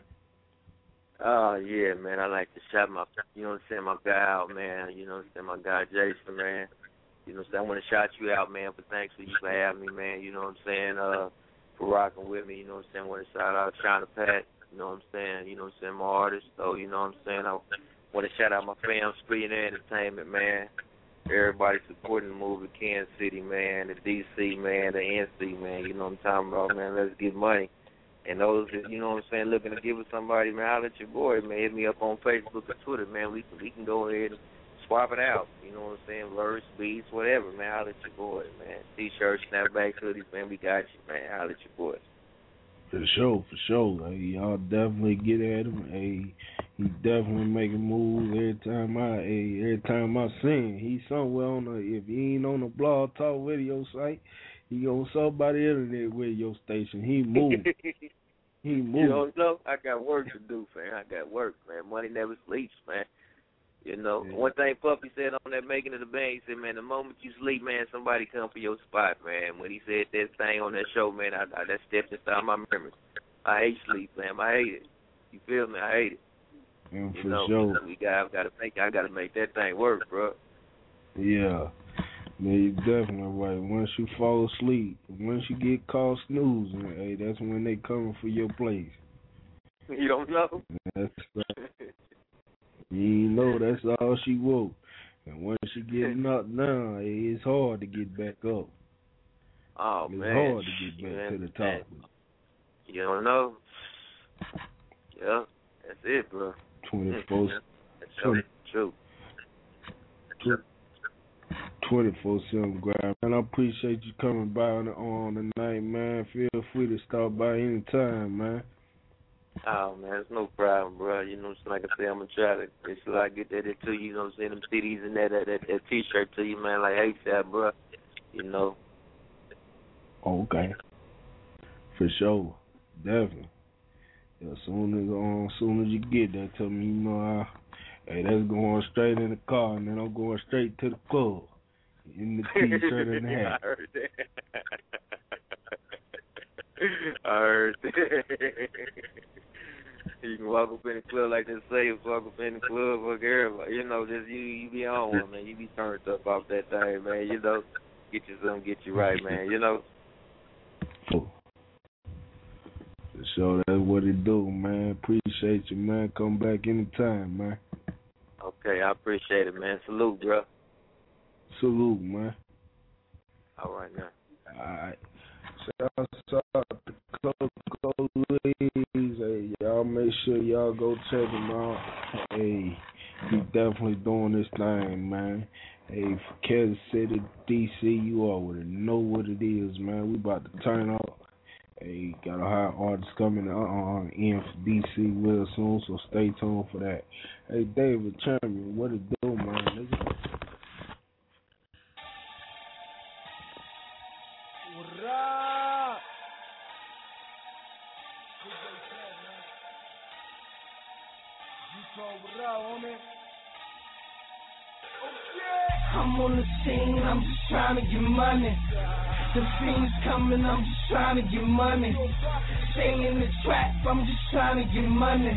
Oh, yeah, man. I like to shout my, you know what I'm saying, my guy out, man. You know what I'm saying, my guy Jason, man. You know what I'm saying, I want to shout you out, man, but thanks for you for having me, man. You know what I'm saying, uh, for rocking with me, you know what I'm saying. I want to shout out China Pat, you know what I'm saying, you know what I'm saying, my artist, so, you know what I'm saying. I want to shout out my fam, Spree and Entertainment, man. Everybody supporting the movie, Kansas City, man, the D C, man, the N C, man, you know what I'm talking about, man. Let's get money. And those that, you know what I'm saying, looking to give it somebody, man, holler at your boy, man. Hit me up on Facebook or Twitter, man. We can, we can go ahead and swap it out. You know what I'm saying? Verse, beats, whatever, man. Holler at your boy, man. T-shirts, snapbacks, hoodies, man. We got you, man. Holler at your boy. For sure, for sure. Hey, y'all definitely get at him. Hey, he definitely making moves every time I, hey, every time I see him. He's somewhere on the, if he ain't on the Blog Talk radio site, he on somebody internet radio station. He moving. He moving. You don't know? I got work to do, man. I got work, man. Money never sleeps, man. You know, yeah. One thing Puffy said on that Making of the Band, he said, man, the moment you sleep, man, somebody come for your spot, man. When he said that thing on that show, man, I, I, that stepped inside my memory. I hate sleep, man. I hate it. You feel me? I hate it. And you for know, sure. we got got to make I got to make that thing work, bro. Yeah. Man, you definitely right. Once you fall asleep, once you get caught snoozing, hey, that's when they coming for your place. You don't know? That's right. You know that's all she woke. And once she get knocked down, hey, it's hard to get back up. Oh, it's man. It's hard to get back man, to the top. Man. You don't know? Yeah, that's it, bro. twenty-four That's true. True. twenty-four seven grind. And I appreciate you coming by on, on tonight, man. Feel free to stop by anytime, man. Oh, man, it's no problem, bro. You know, like I say, I'm going to try to make sure I get that to you, you know, send them C Ds and that, that, that, that T-shirt to you, man, like ASAP, bro. You know. Okay. For sure. Definitely. As soon as, um, as soon as you get that to me, you know, I, hey, that's going straight in the car, and then I'm going straight to the club. In the T-shirt and the hat. I heard that. I heard that. You can walk up in the club like they say, walk up in the club, fuck everybody. You know, just you, you be on one, man. You be turned up off that thing, man. You know, get you something, get you right, man. You know. For sure, that's what it do, man. Appreciate you, man. Come back anytime, man. Okay, I appreciate it, man. Salute, bro. Salute, man. All right, now. All right. Shout out to Coco Lees. Hey, y'all make sure y'all go check him out. Hey, he definitely doing this thing, man. Hey, for Kansas City, D C, you already know what it is, man. We about to turn up. Hey, got a high artist coming on in for D C real soon, so stay tuned for that. Hey, David Champion, what it do, man? Nigga? What up? You told what up, homie? I'm on the scene, I'm just trying to get money. The fiends coming, I'm just trying to get money. Stay in the trap, I'm just trying to get money.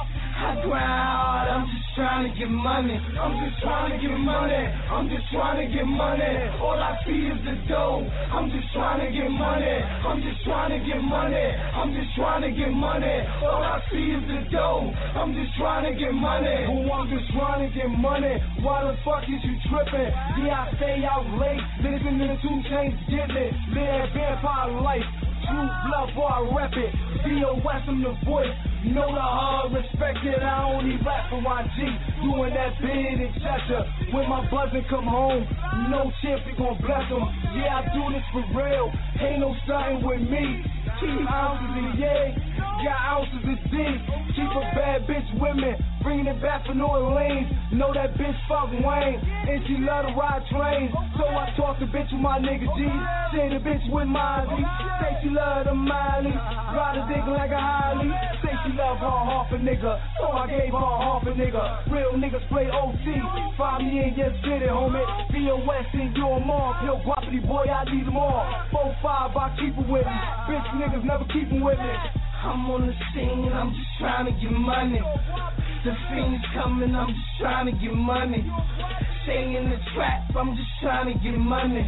I grind hard, I'm just trying to get money. I'm just trying to get money. I'm just trying to get money. All I see is the dough. I'm just trying to get money. I'm just trying to get money. I'm just trying to get money. All I see is the dough. I'm just trying to get money. Oh, I'm just trying to get money. Why the fuck is you tripping? Yeah, I stay out late, living in the two chains, getting it. Live vampire life. True blood, boy, I rep it. B O S, I'm the voice. Know the hard, respect it. I only rap for Y G. Doing that big, et cetera. When my buzzin' come home, no chance we gon' bless them. Yeah, I do this for real. Ain't no starting with me. Keep ounces of yay, got ounces of D. Keep a bad bitch with me, bringing it back for New Orleans. Know that bitch fuck Wayne, and she love to ride trains. So I talk the bitch with my nigga G. Say the bitch with Miley. Say she love the Miley. Ride a dick like a Holly. Say she love her half a nigga, so I gave her half a nigga. Real niggas play O T. Find me in your city, homie. B O S and you and more. Yo, guapity boy, I need them all. Four five, I keep it with me. Bitch niggas never keep them with me. I'm on the scene, I'm just trying to get money. The fiends coming, I'm just trying to get money. Stay in the trap, I'm just trying to get money.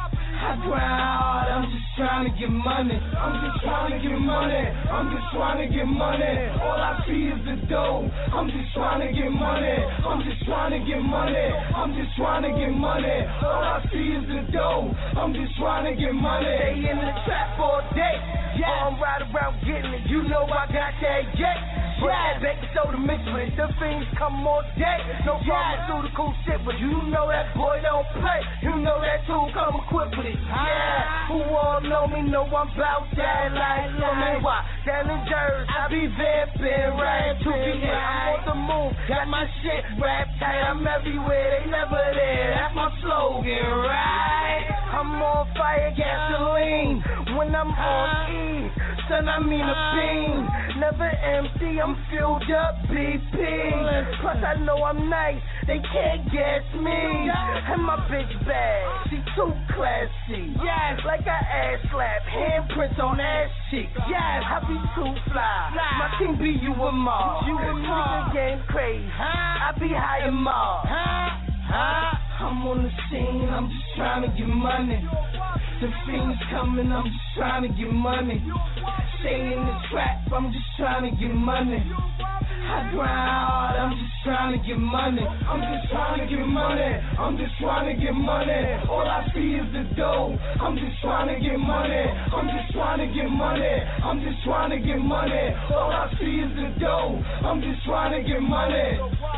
I grind hard, I'm just trying to get money. I'm just trying to get money. I'm just trying to get money. All I see is the dough. I'm just trying to get money. I'm just trying to get money. I'm just trying to get money. All I see is the dough. I'm just trying to get money. Stay in the trap all day. Yeah, I'm right around getting it. You know I got that jet. Yeah, baby soda mixed with it. The things come all day. No pharmaceutical shit, but you know that boy don't play. You know that tool come equipped with it. Yeah, who all know me know I'm about that life. So man, why? Down in Jersey, I be vamping right to be in. I'm on the move, got my shit wrapped tight. I'm everywhere, they never there. That's my slogan, right? I'm on fire, gasoline when I'm on E. Son, I mean a beam. Never end. empty, I'm filled up, B P. Plus I know I'm nice, they can't guess me. And my bitch bad, she too classy. Yes, like I ass slap, handprints on ass cheeks. Yes, I be too fly. My team be you and Mars. You and Mars. Game crazy. I be high and Mars. I'm on the scene, I'm just trying to get money. The fiends coming, I'm just trying to get money. Stay in the trap, I'm just trying to get money. I grind hard, I'm just trying to get money. I'm just trying to get money. I'm just trying to get money. All I see is the dough. I'm just trying to get money. I'm just trying to get money. I'm just trying to get money. All I see is the dough. I'm just trying to get money.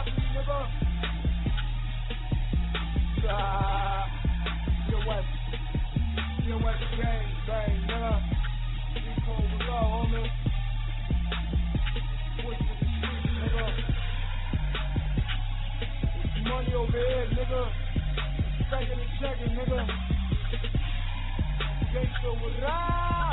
Uh, your wife, your wife, bang, bang, nigga. You cold with love, homie. What's the street, nigga? It's money over here, nigga. Second and checking, nigga. Gangsta with rap.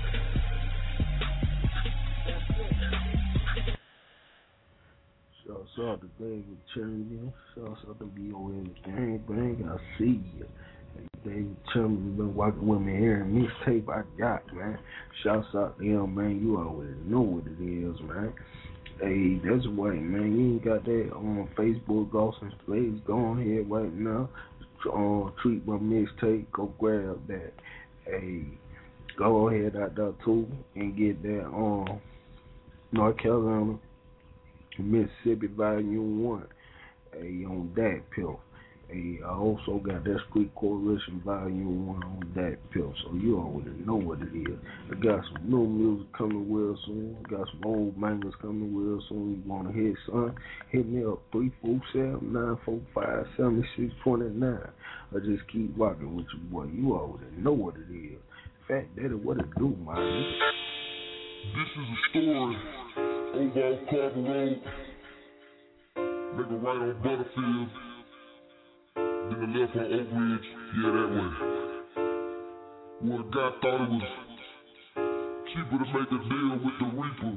That's it. Shouts out to David Chamberlain. Shouts out to B O N Gang Bang. I see you. David Chamberlain been walking with me here and mixtape I got, man. Shouts out to him, man. You already know what it is, man. Hey, that's right, man. You ain't got that on Facebook, Austin Slaves. Go on here right now. Uh, treat my mixtape. Go grab that. Hey, go ahead out there too and get that on um, North Carolina, Mississippi Volume One. Hey, on that pill. Hey, I also got that Street Coalition Volume One on that pill, so you already know what it is. I got some new music coming real soon. I got some old bangers coming real soon. You wanna hit, son? Hit me up three four seven, nine four five, seven six two nine. I just keep rocking with you, boy. You already know what it is. Fat Daddy, what it do, man? This is a story over on Carver Road. Nigga right on Butterfield. Then the left on Oak Ridge. Yeah, that way. Well, a guy thought it was cheaper to make a deal with the Reaper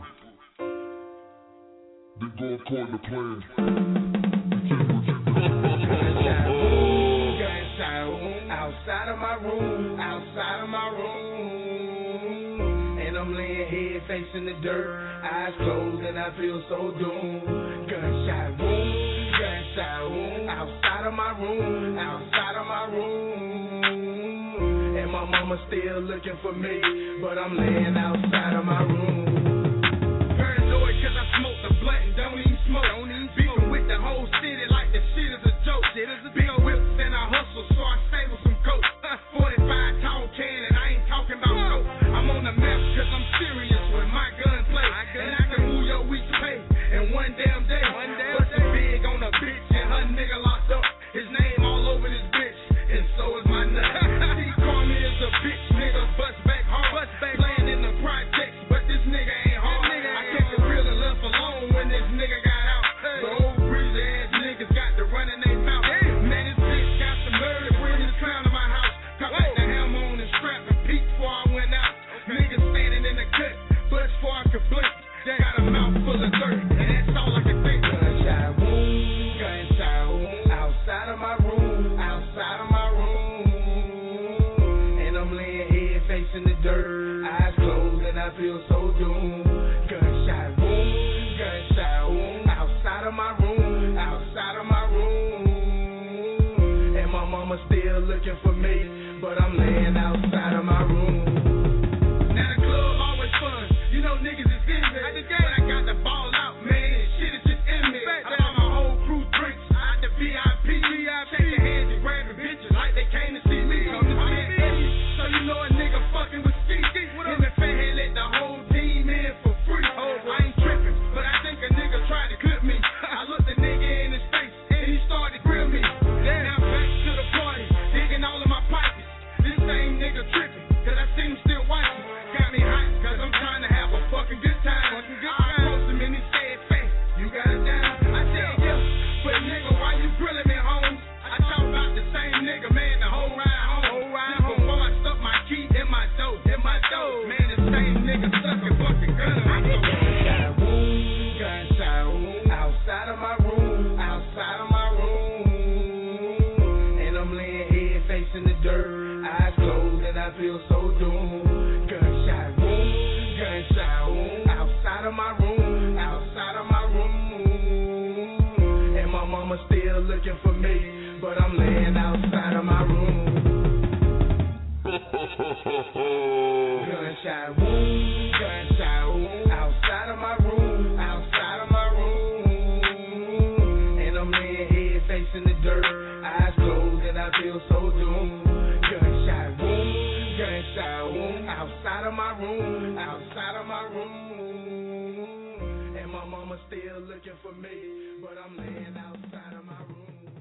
than go according to plan. Outside of my room, outside of my room, and I'm laying head facing the dirt, eyes closed and I feel so doomed. Gunshot wound, gunshot wound, outside of my room, outside of my room, and my mama still looking for me, but I'm laying outside of my room. Paranoid 'cause I smoke the blunt and don't even smoke. Don't even beefing with the whole city like the shit is a joke. Shit is a big whips and I hustle, so I stay with some coke. forty-five tall can and I ain't talking about coke. I'm on the map 'cause I'm serious with my gunplay, and I can move your week's pay in one damn day. One day, bustin' big on a bitch and her nigga locked up. His name all over this bitch, and so is my nut. He call me as a bitch, nigga, bust back hard, bust back playing in the projects, but this nigga ain't hard. I kept it real and left alone when this nigga got out. The old breezy ass niggas got to run in their mouth. Man, this bitch got some murder, bring this clown to my house. Caught like the hammer on the strap and peeked before I went out. Niggas standing in the cut, but before I could blink, got a mouth full of dirt, and that's all I can think. Gunshot wound, gunshot wound, outside of my room, outside of my room, and I'm laying head facing the dirt, eyes closed and I feel so doomed. Gunshot wound, gunshot wound, outside of my room, outside of my room, and my mama still looking for me, but I'm laying outside of my room. Now the club always fun, you know niggas is in there, but I got the ball out, man, and shit is just in me. I bought my whole crew drinks, out the V I P, shaking hands and grabbing bitches like they came to see me. I'm the so you know a nigga fucking with ski. Him and Fat had let the whole team in for free. I ain't tripping, but I think a nigga tried to clip me. I looked the nigga in his face and he started to grill me. Now back to the party, digging all of my pockets. This same nigga still looking for me, but I'm laying outside of my room. Gunshot wound, gunshot wound, outside of my room, outside of my room. And I'm laying head facing the dirt, eyes closed and I feel so doomed. Gunshot wound, gunshot wound, outside of my room, outside of my room. And my mama still looking for me, but I'm laying outside of my room.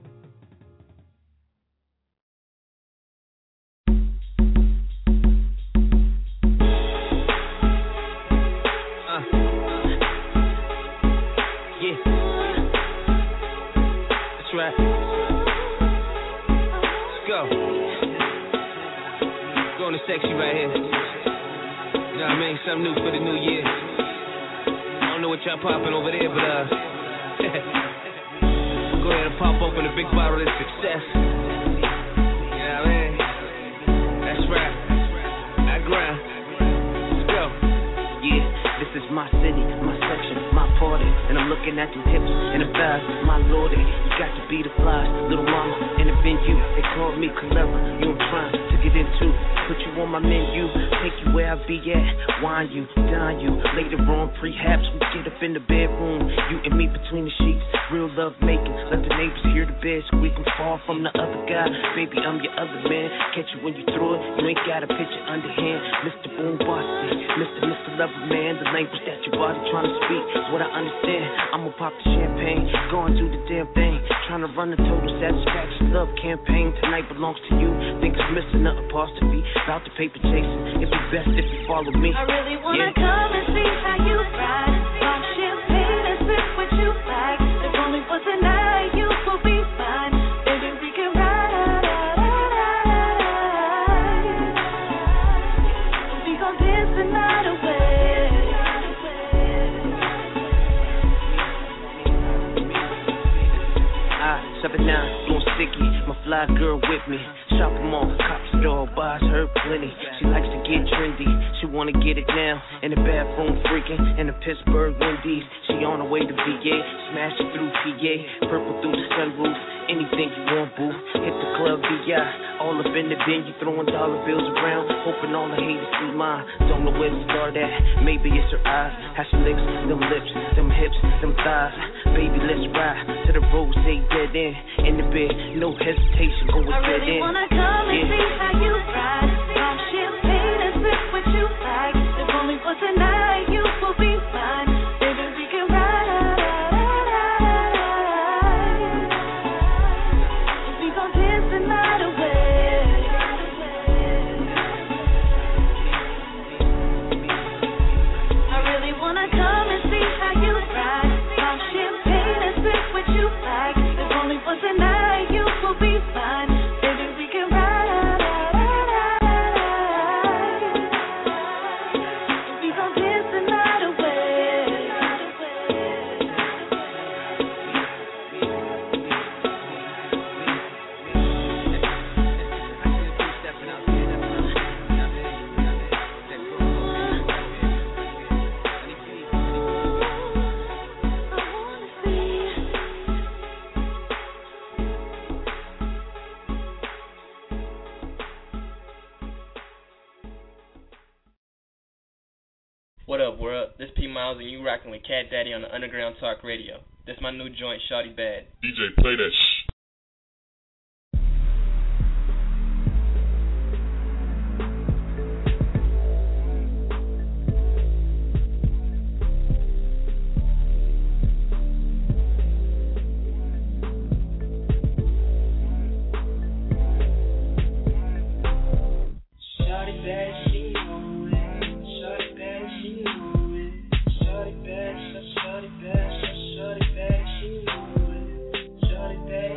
Right. Let's go. Going to sexy right here. You know what I mean? Something new for the new year. I don't know what y'all popping over there, but uh, go ahead and pop open a big bottle of success. You know what I mean? That's right. I grind. Let's go. Yeah, this is my city, my section, my party, and I'm looking at them hips and the thighs, my lordy. Got to be the flies, little mama in the venue. They called me Calera, you I'm trying to get into. Put you on my menu, take you where I be at. Wine you, dine you. Later on, perhaps we get up in the bedroom. You and me between the sheets, real love making. Let the neighbors hear the bed squeaking. Far from the other guy, baby I'm your other man. Catch you when you throw it, you ain't got a picture underhand. Mister Boom Bossy, Mister Mister Lover Man. The language that your body trying to speak is what I understand. I'ma pop the champagne, go and do the damn thing. Trying to run the total satisfaction love campaign. Tonight belongs to you. Think it's missing the apostrophe. About the paper chasing. It'd be best if you follow me. I really wanna yeah. come and see how you ride. Pop champagne and sip what you like. If only for tonight, you will be fine. Baby, we can ride. We gon' dance the night away. Seven nine, blowing sticky, my fly girl with me. Shop them all, cop store, buys her plenty. She likes to get trendy, she wanna get it now. In the bathroom freaking, in the Pittsburgh Wendy's. She on her way to V A, smash it through P A. Purple through the sunroof, anything you want, boo. Hit the club V I, all up in the venue, throwing dollar bills around. Hoping all the haters see mine, don't know where to start at. Maybe it's her eyes, how she licks them lips, them hips, them thighs. Baby, let's ride to the rose, say dead end. In the bed, no hesitation, go with I dead really end. wanna come and yeah. see how you ride. Pop champagne and sip what you like. If only for tonight, you will be fine. Baby, we can ride. We gon' dance the night away. I really wanna come and see how you ride. Pop champagne and sip what you like. If only for tonight, you will be fine. Baby, we can ride. We gon' dance the night away. What up, world? This P Miles and you rocking with Cat Daddy on the Underground Talk Radio. This my new joint, Shawty Bad. D J, play that shit. Shawty bad, she on it. Shawty bad, she on it. Shawty bad, shawty bad, shawty bad, she on it. Shawty bad,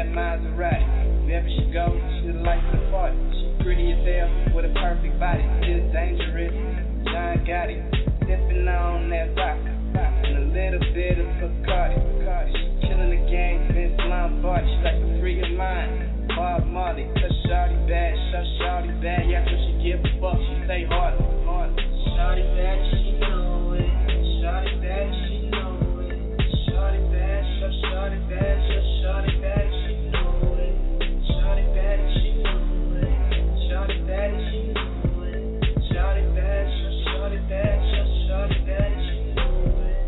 that Maserati. Wherever she goes, she the life of the party. She pretty as hell with a perfect body. Still dangerous, John Gotti. Sipping on that vodka and a little bit of Bacardi. She killing the game, Vince Lombardi. She like a free of mine. Bob Marley, cause shawty bad, shut shawty bad. Yeah, so she give a fuck, she say hard, hard. Shawty bad, she know it. Shawty bad, she know it. Shawty bad, shut shawty bad, shut shawty bad, she know it. Shawty bad, she know it. Shawty bad, she know it. Shawty bad, shut shawty bad, shut shawty bad, she know it.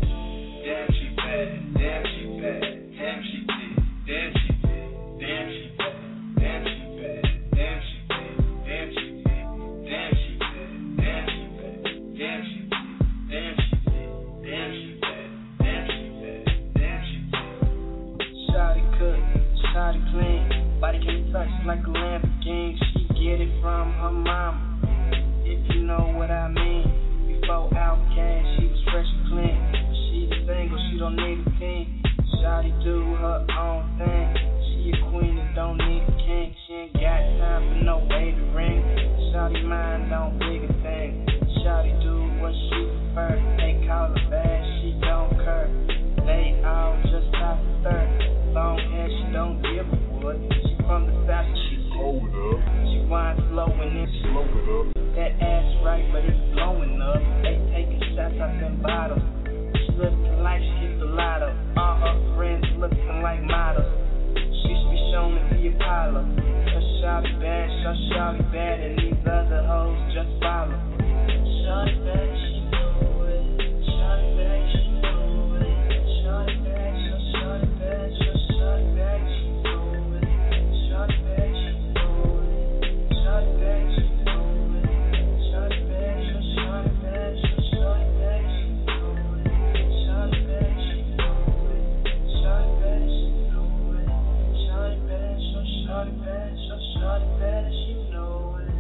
Damn she bad, damn she bad, damn she did, damn she did, damn she. Damn she bad, damn she bad, damn she bad, damn she bad, damn she bad, damn she bad, damn she bad, damn she bad, damn she bad, damn she bad. Shawty cook, shawty clean, body can touch like a Lamborghini. She get it from her mama, if you know what I mean. Before Outkast, she was fresh and clean, but she's single, she don't need a team. Shawty do her own thing. She a queen and don't need a king. She ain't got time for no way to ring. Shawty mind on bigger things. Shawty do what she prefer. They call her bad, she don't care. They all just off the third. Long hair, she don't give a wood. She from the south, she hold up. She winds slow and then slow it up. That ass right, but it's blowing up. They taking shots out them bottles. She looking like she hit the lotto. All her friends looking like models. She should be shown to be Apollo. Cause shawty bad, so shawty bad, and these other hoes just follow. Shawty bad, she know it. Shawty bad, she know it. Shawty bad, so shawty bad, so shawty bad, she know it. Shawty bad, she know it. Shawty bad, she know it. Shawty bad, so shawty bad, so shawty bad, she know it. Shawty bad, she know it. Shawty bad, she know it. Shawty bad, so shawty bad, so shawty bad, she know it.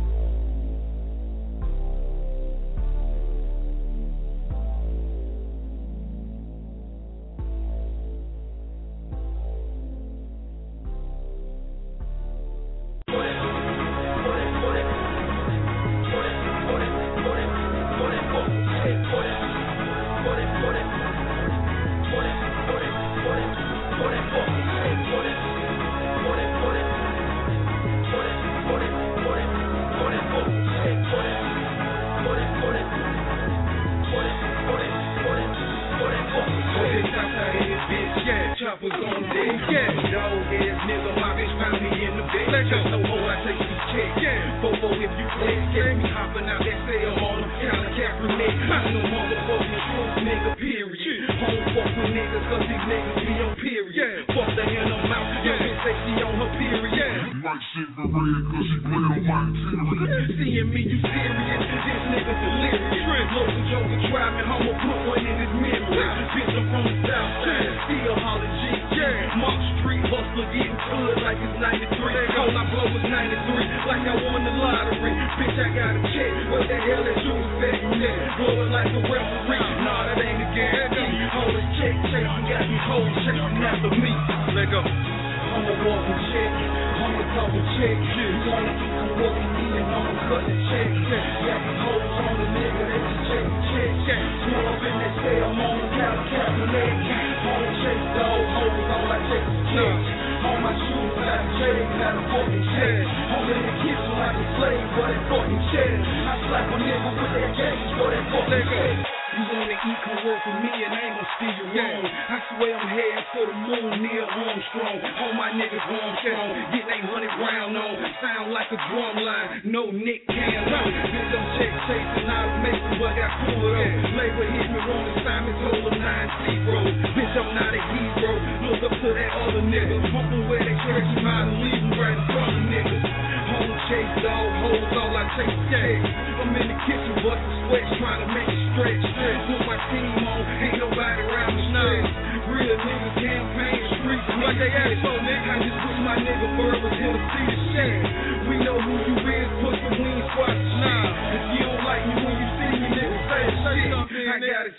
Choppers on deck, yeah. Dog ass nigga, my bitch found me in the bed. Let go, so hold, I take these checks, yeah. Bobo, if you play, get me hopping out that cell on them counter Kaepernick. I'm no motherfucking truth, nigga, period. Home fuck with niggas, cause these niggas be on period. Fuck the hand on mouth, yo, bitch say she on her period. Like shit for red, cause she play on my interior. Seeing me, you serious? This nigga delirious. Loads of Joker driving home, I'ma put one in his mirror. Bitch, I'm from the south side, still hollering G, yeah. Mark Street, hustler getting good like it's ninety-three. All I blow is ninety-three, like I won the lottery. Bitch, I got a check, what the hell that you expecting that? Blow it like a referee, nah, that ain't a guarantee. Hold a check, chasing, got me hoes chasing after me. Let go. I'm a walking check, I'm a talking check. You wanna eat, come walk with me and I'ma cut the check. Got these hoes on the nigga, they just check the check. Small up in that cell, I'm on the counter, Kaepernick. On the chase, dog, hoes, all I chase is checks. On my shoes, got a check, got a fucking check. I'm in the kitchen like a slave for that fucking check. I slap a nigga with that gauge for that fucking check. You wanna eat, come work with me and I ain't gon' steal you wrong. I swear I'm heading for the moon, near Armstrong. All my niggas warm strong, get they hundred round on. Sound like a drum line, no Nick Cannon. Bitch, I'm check chasing out of Mason, but got pulled up. Labor hit me wrong assignment, told them nine zero. Bitch, I'm not a hero, look up to that other nigga. I'm from where they catch him out and leave him right in front of niggas. Home chase, dog, hoes, all I chase gas. I'm in the kitchen, bustin' sweat, trying to make it stretch. Put my team on, ain't nobody around the street. Real niggas campaign streets, what they ask for, nigga. I just wish my nigga Burber's here to see the shit. We know who you is, put the wing squad to nah. If you don't like me when you see me, nigga, say shit. I got a check, so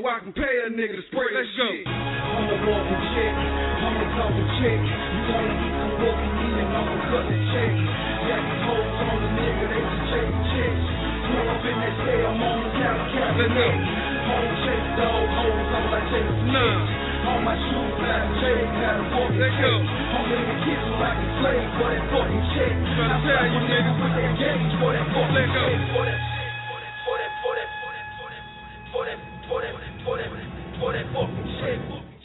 I can pay a nigga to spray Let's this go. shit. I'm a walking chick, I'm a talking chick. You wanna eat some walking meat and I'm a cutting chick. Got these hoes on the nigga, they just chasing chicks. Pull up in that stay, I'm on the counter, counter. Let's go. Home chase dog, hoes, I'm like chasing chicks. On my shoes, got a shade, got a walking Let's go. I'm in the kitchen like a slave for that fucking chick. Trying to tell you niggas with that gauge for that fucking Let's go. chick. For that shit, for that, for that, for that, for that, for that, for that, for that, for that, for that fucking shit.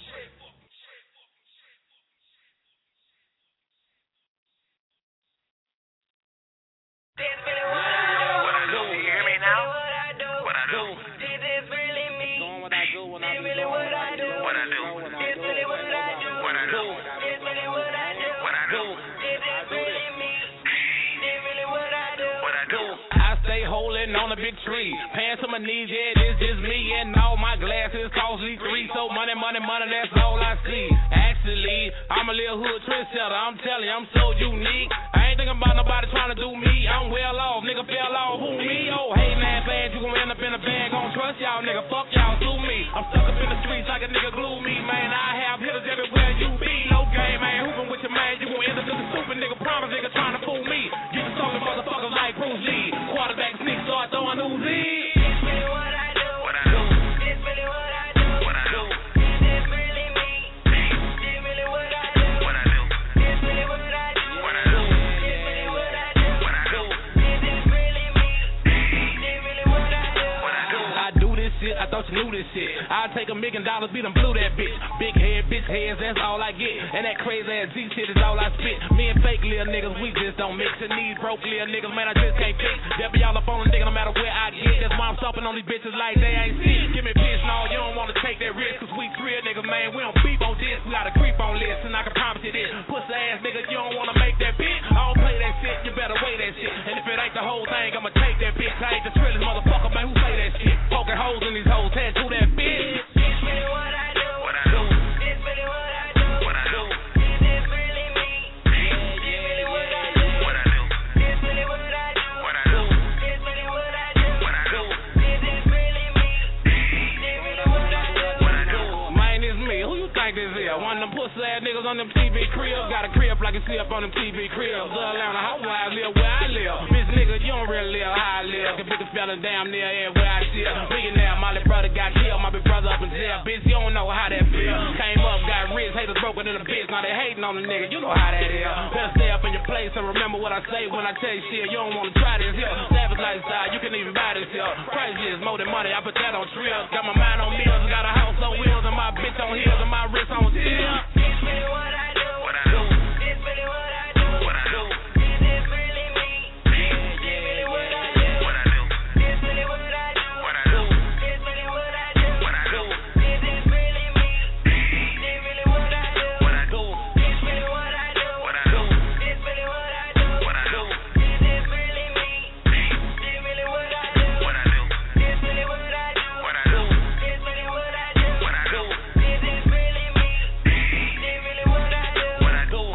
That's really what I do. What I do. You hear me now? What I do. What I do. This is really me. Doing what I do. What I do. Really what I do. What I do. This really what I do. What I do. This really what I do. What I do. This is really me. This really what I do. What I do. I stay holding on a big tree. Pants on my knees, yeah, this just me. And all my glasses costly three. So money, money, money, that's all I see. Actually, I'm a little hood trendsetter. I'm telling you, I'm so unique. I ain't thinking about nobody trying to do me. I'm well off, nigga fell off. Who me? Oh, hey, man, bad. You gon' end up in a bag. Gon' trust y'all, nigga. Fuck y'all, sue me. I'm stuck up in the streets like a nigga glue me, man. I have hitters everywhere you be. No game, man. Hooping with your man. You gon' end up looking stupid, nigga. Promise, nigga, trying to fool me. Get to talking motherfuckers like Bruce Lee. Quarterback sneak, start throwing Uzi. This really what I do. What I do. This really what I do. What I do. This is really me. This really what I do. What I do. This really what I do. What I do. This really what I do. What I do. This is really me. This really what I do. What I do. I do this shit, I thought you knew this shit. I'll take a million dollars, beat them blue that bitch. Big head, bitch heads, that's all I get. And that crazy ass G shit is all I spit. Me and fake little niggas, we just don't mix. And these broke little niggas, man, I just can't fix. They'll be all up on a nigga no matter where I get. That's why I'm stopping on these bitches like they ain't shit. Give me piss, no, you don't wanna take that risk. Cause we real niggas, man, we don't beef on this. We got a creep on list, and I can promise you this. Pussy ass nigga, you don't wanna make that bitch. I don't play that shit, you better weigh that shit. And if it ain't the whole thing, I'ma take that bitch. I ain't the trillest motherfucker, man, who say that shit. Poking holes in these hoes, tattoo that bitch. This really what I do. What I do. This really what I do. What I do. This is really me. This really what I do. What I do. This really what I do. What I do. This really what I do. What I do. This is really me. This really what I do. What I do. Man, it's me. Who you think this is? One of them pussy ass niggas on them T V cribs. Got a crib like you see up on them T V cribs. The Atlanta housewives live where I live. Bitch nigga, you don't really live how I live. Cause bitches fella damn near everywhere I see. Millionaire, my little brother got killed. My big brother up in jail. Bitch, you don't know how that feel. Came up, got rich, haters broken in the bitch. Now they hating on the nigga. You know how that is. Better stay up in your place and remember what I say when I tell you shit. You don't wanna try this here. Savage lifestyle, you can even buy this here. Price is more than money. I put that on trips. Got my mind on meals, got a house on wheels, and my bitch on heels, and my wrist on steel. This really what I do. What I do. This really what I do. What I do. This is really me. This really what I do. What I do. This really what I do. What I do. This really what I do. What I do. This is really me. This really what I do. What I do. This really what I do. What I do. This really what I do. What I do. This is really me. This really what I do. What I do. This really what I do. What I do. This really what I do. What I do. This is really me. This really what I do. What I do.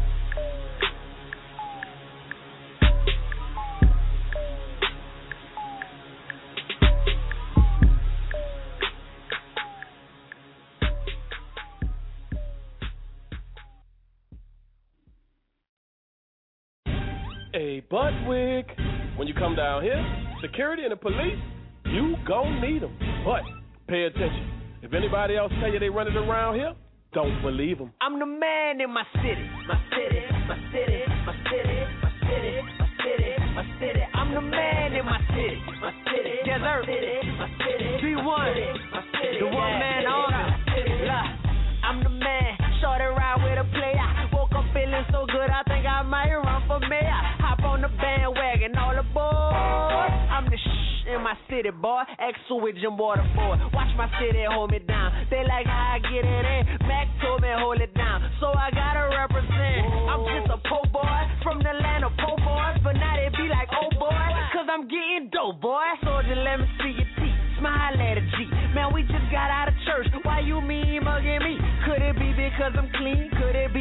Hey, Buzzwig, when you come down here, security and the police, you gon' need them. But pay attention. If anybody else tell you they running around here, don't believe them. I'm the man in my city, my city, my city, my city, my city, my city, my city. I'm the man in my city, my city, yes sir, my city, B one, my city, the one man army. I'm the man, shorty ride with a player. Woke up feeling so good, I think I might run for mayor. Hop on the bandwagon, all aboard. I'm the shh in my city, boy. Ex-sewage and water boy. Watch my city hold me down. They like how I get it in. Mac told me hold it down, so I gotta represent. I'm just a po' boy from the land of po' boys, but now they be like, oh boy, cause I'm getting dope, boy. Soldier, let me see your teeth. Smile at a G. Man, we just got out of church. Why you mean mugging me? Could it be because I'm clean? Could it be because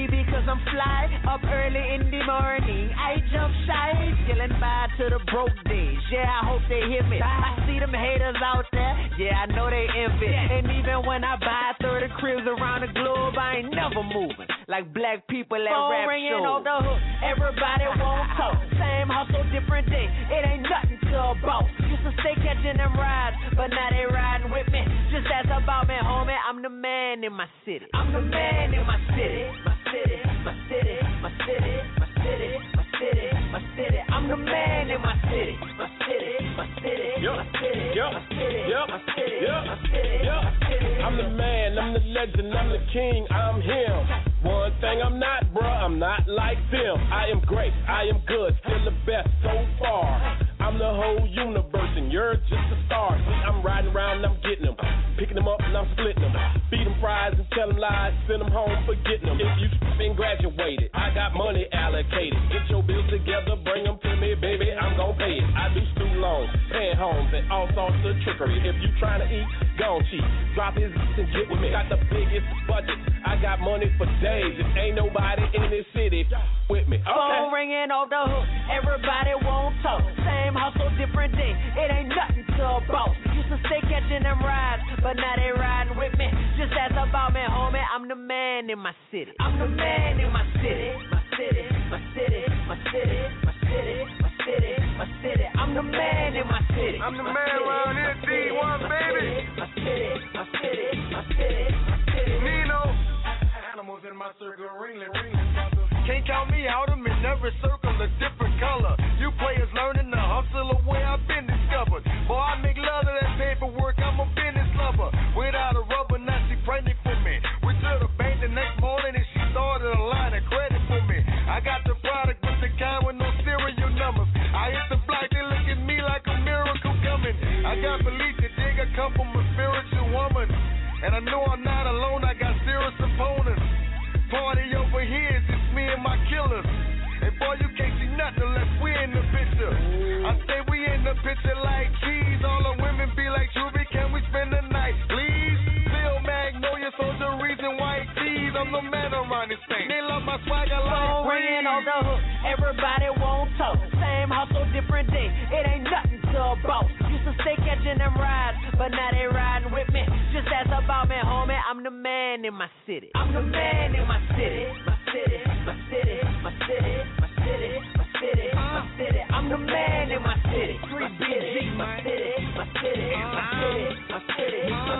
cause I'm fly up early in the morning. I jump shy, skillin' by to the broke days. Yeah, I hope they hear me. I see them haters out there, yeah, I know they envy. And even when I buy thirty cribs around the globe, I ain't never moving like black people at Phone rap ringing shows. off the hook, everybody won't talk. Same hustle, different day. It ain't nothing to a boss. Used to stay catching them rides, but now they riding with me. Just ask about me, homie. I'm the man in my city. I'm the man in my city. My city, my city, my city, my city, my city, my city. I'm the man in my city. My city, my city, my city, my city, my city, my city, my city. I'm the man, I'm the legend, I'm the king, I'm him. One thing I'm not, bruh, I'm not like them. I am great, I am good, still the best so far. I'm the whole universe and you're just a star. See, I'm riding around and I'm getting them, picking them up and I'm splitting them. Feed them fries and tell them lies, send them home forgetting them. If you been graduated, I got money allocated. Get your bills together, bring them to me, baby, I'm gon' pay it. I do student loans, paying homes, and all sorts of trickery. If you trying to eat, gon' cheat. Drop his and get with me. Got the biggest budget. I got money for days. If ain't nobody in this city with me. Okay. Phone ringing off the hook, everybody won't talk. Same hustle, different day. It ain't nothing to a boss. Used to stay catching them rides, but now they riding with me. Just ask about me, homie. I'm the man in my city. I'm the man in my city. My city, my city, my city, my city, my city, my city. I'm the man in my city. I'm the man around here, D one, baby. My city, my city, my city, my city. Nino. Animals in my circle, ringling, ringling. Can't count me out, I'm in every circle a different color. You players learning to hustle away, I've been discovered. Boy, I make love to that paperwork, I'm a business lover. Without a rubber, now she pregnant for me. Went to the bank the next morning and she started a line of credit for me. I got the product with the kind with no serial numbers. I hit the block, they look at me like a miracle coming. I got belief that they got come from a spiritual woman. And I know I'm not alone, I got serious opponents. Party over here, it's just me and my killers. And boy, you can't see nothing unless we in the picture. I say we in the picture like cheese. All the women be like, Truby, can we spend the night, please? Bill Magnolia, so the reason white tees. I'm the man around this thing. They love my swagger like Phone ringing off the hook, everybody won't talk. Same hustle, different day. It ain't nothing to a boss. Used to stay catching them rides, but now they riding with me. Just ask about me, homie. I'm the man in my city. I'm the man in my city. My city, my city, my city, my city, my city, my city. I'm the man in my city. Three B G, my city, my city, my city, my city, my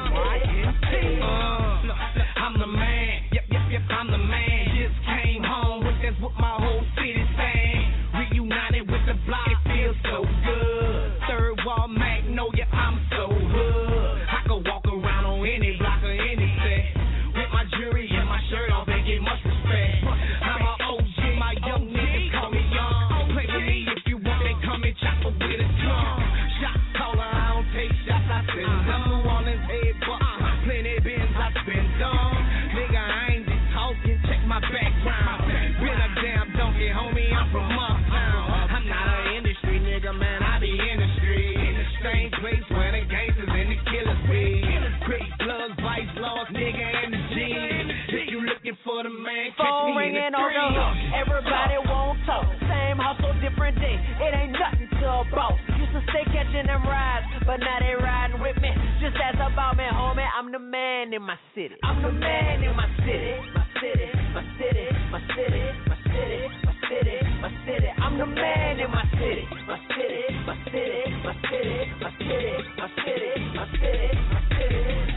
city. I'm the man. Yep, yep, yep. I'm the man. Just came home with that's what my whole city saying. Reunited with the block, it feels so good. Third wall Magnolia, I'm so hood. I could walk around on any block or any set with my jewelry and my shirt off and get much respect. I'm a O G, my young niggas call me young. Play with me if you want, they come and chop up with a tongue. Shot caller, I don't take shots, I send them. New Orleans head buck, plenty bins I spend dumb. Nigga, I ain't just talking, check my background. Been a damn donkey, homie, I'm from Uptown. I'm not an industry nigga, man, I be in the street. In the same place where the gangsters and the killers be. Great blood, vice laws, nigga, and the G. If you looking for the man, catch Phone me in ringing the on the hook, everybody won't talk. Same hustle, different day. It ain't nothing to a boss. Used to stay catching them rides, but now they riding with me. Just ask about me, homie. I'm the man in my city. I'm the man in my city. My city, my city, my city, my city, my city, my city. I'm the man in my city. My city, my city, my city, my city, my city, my city, my city.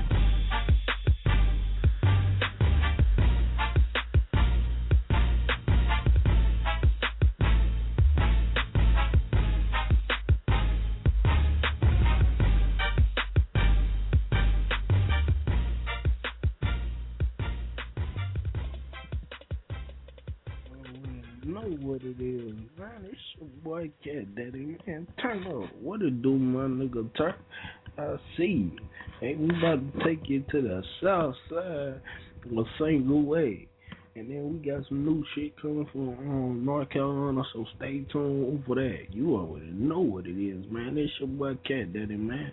Know what it is, man. It's your boy Cat Daddy, man. Turn up. What it do, my nigga? Turn. I see you. Hey, we about to take you to the south side of Saint Louis. And then we got some new shit coming from um, North Carolina, so stay tuned for that. You already know what it is, man. It's your boy Cat Daddy, man.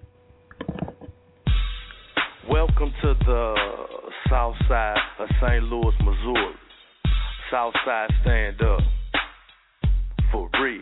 Welcome to the south side of Saint Louis, Missouri. Southside stand up. For real.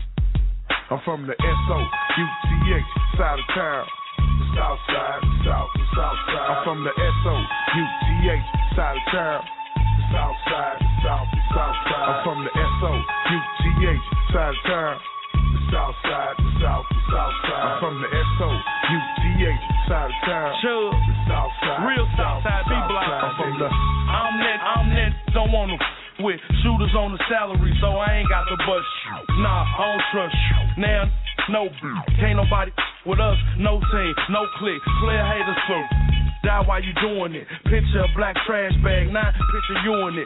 I'm from the S O U T H side of town. The south side, the south, the south side. I'm from the S O U T H side of town. The south side, the south, the south side. I'm from the S O U T H side of town. The south side, the south, the south side. I'm from the S O U T H side of town. Sure. The south side, real south side, B-block. I'm from the. I'm that, I'm that, don't want to with shooters on the salary, so I ain't got the bus. Nah, I don't trust you. Now, no, can't nobody with us, no team, no click, player haters so die while you doing it. Picture a black trash bag, now picture you in it.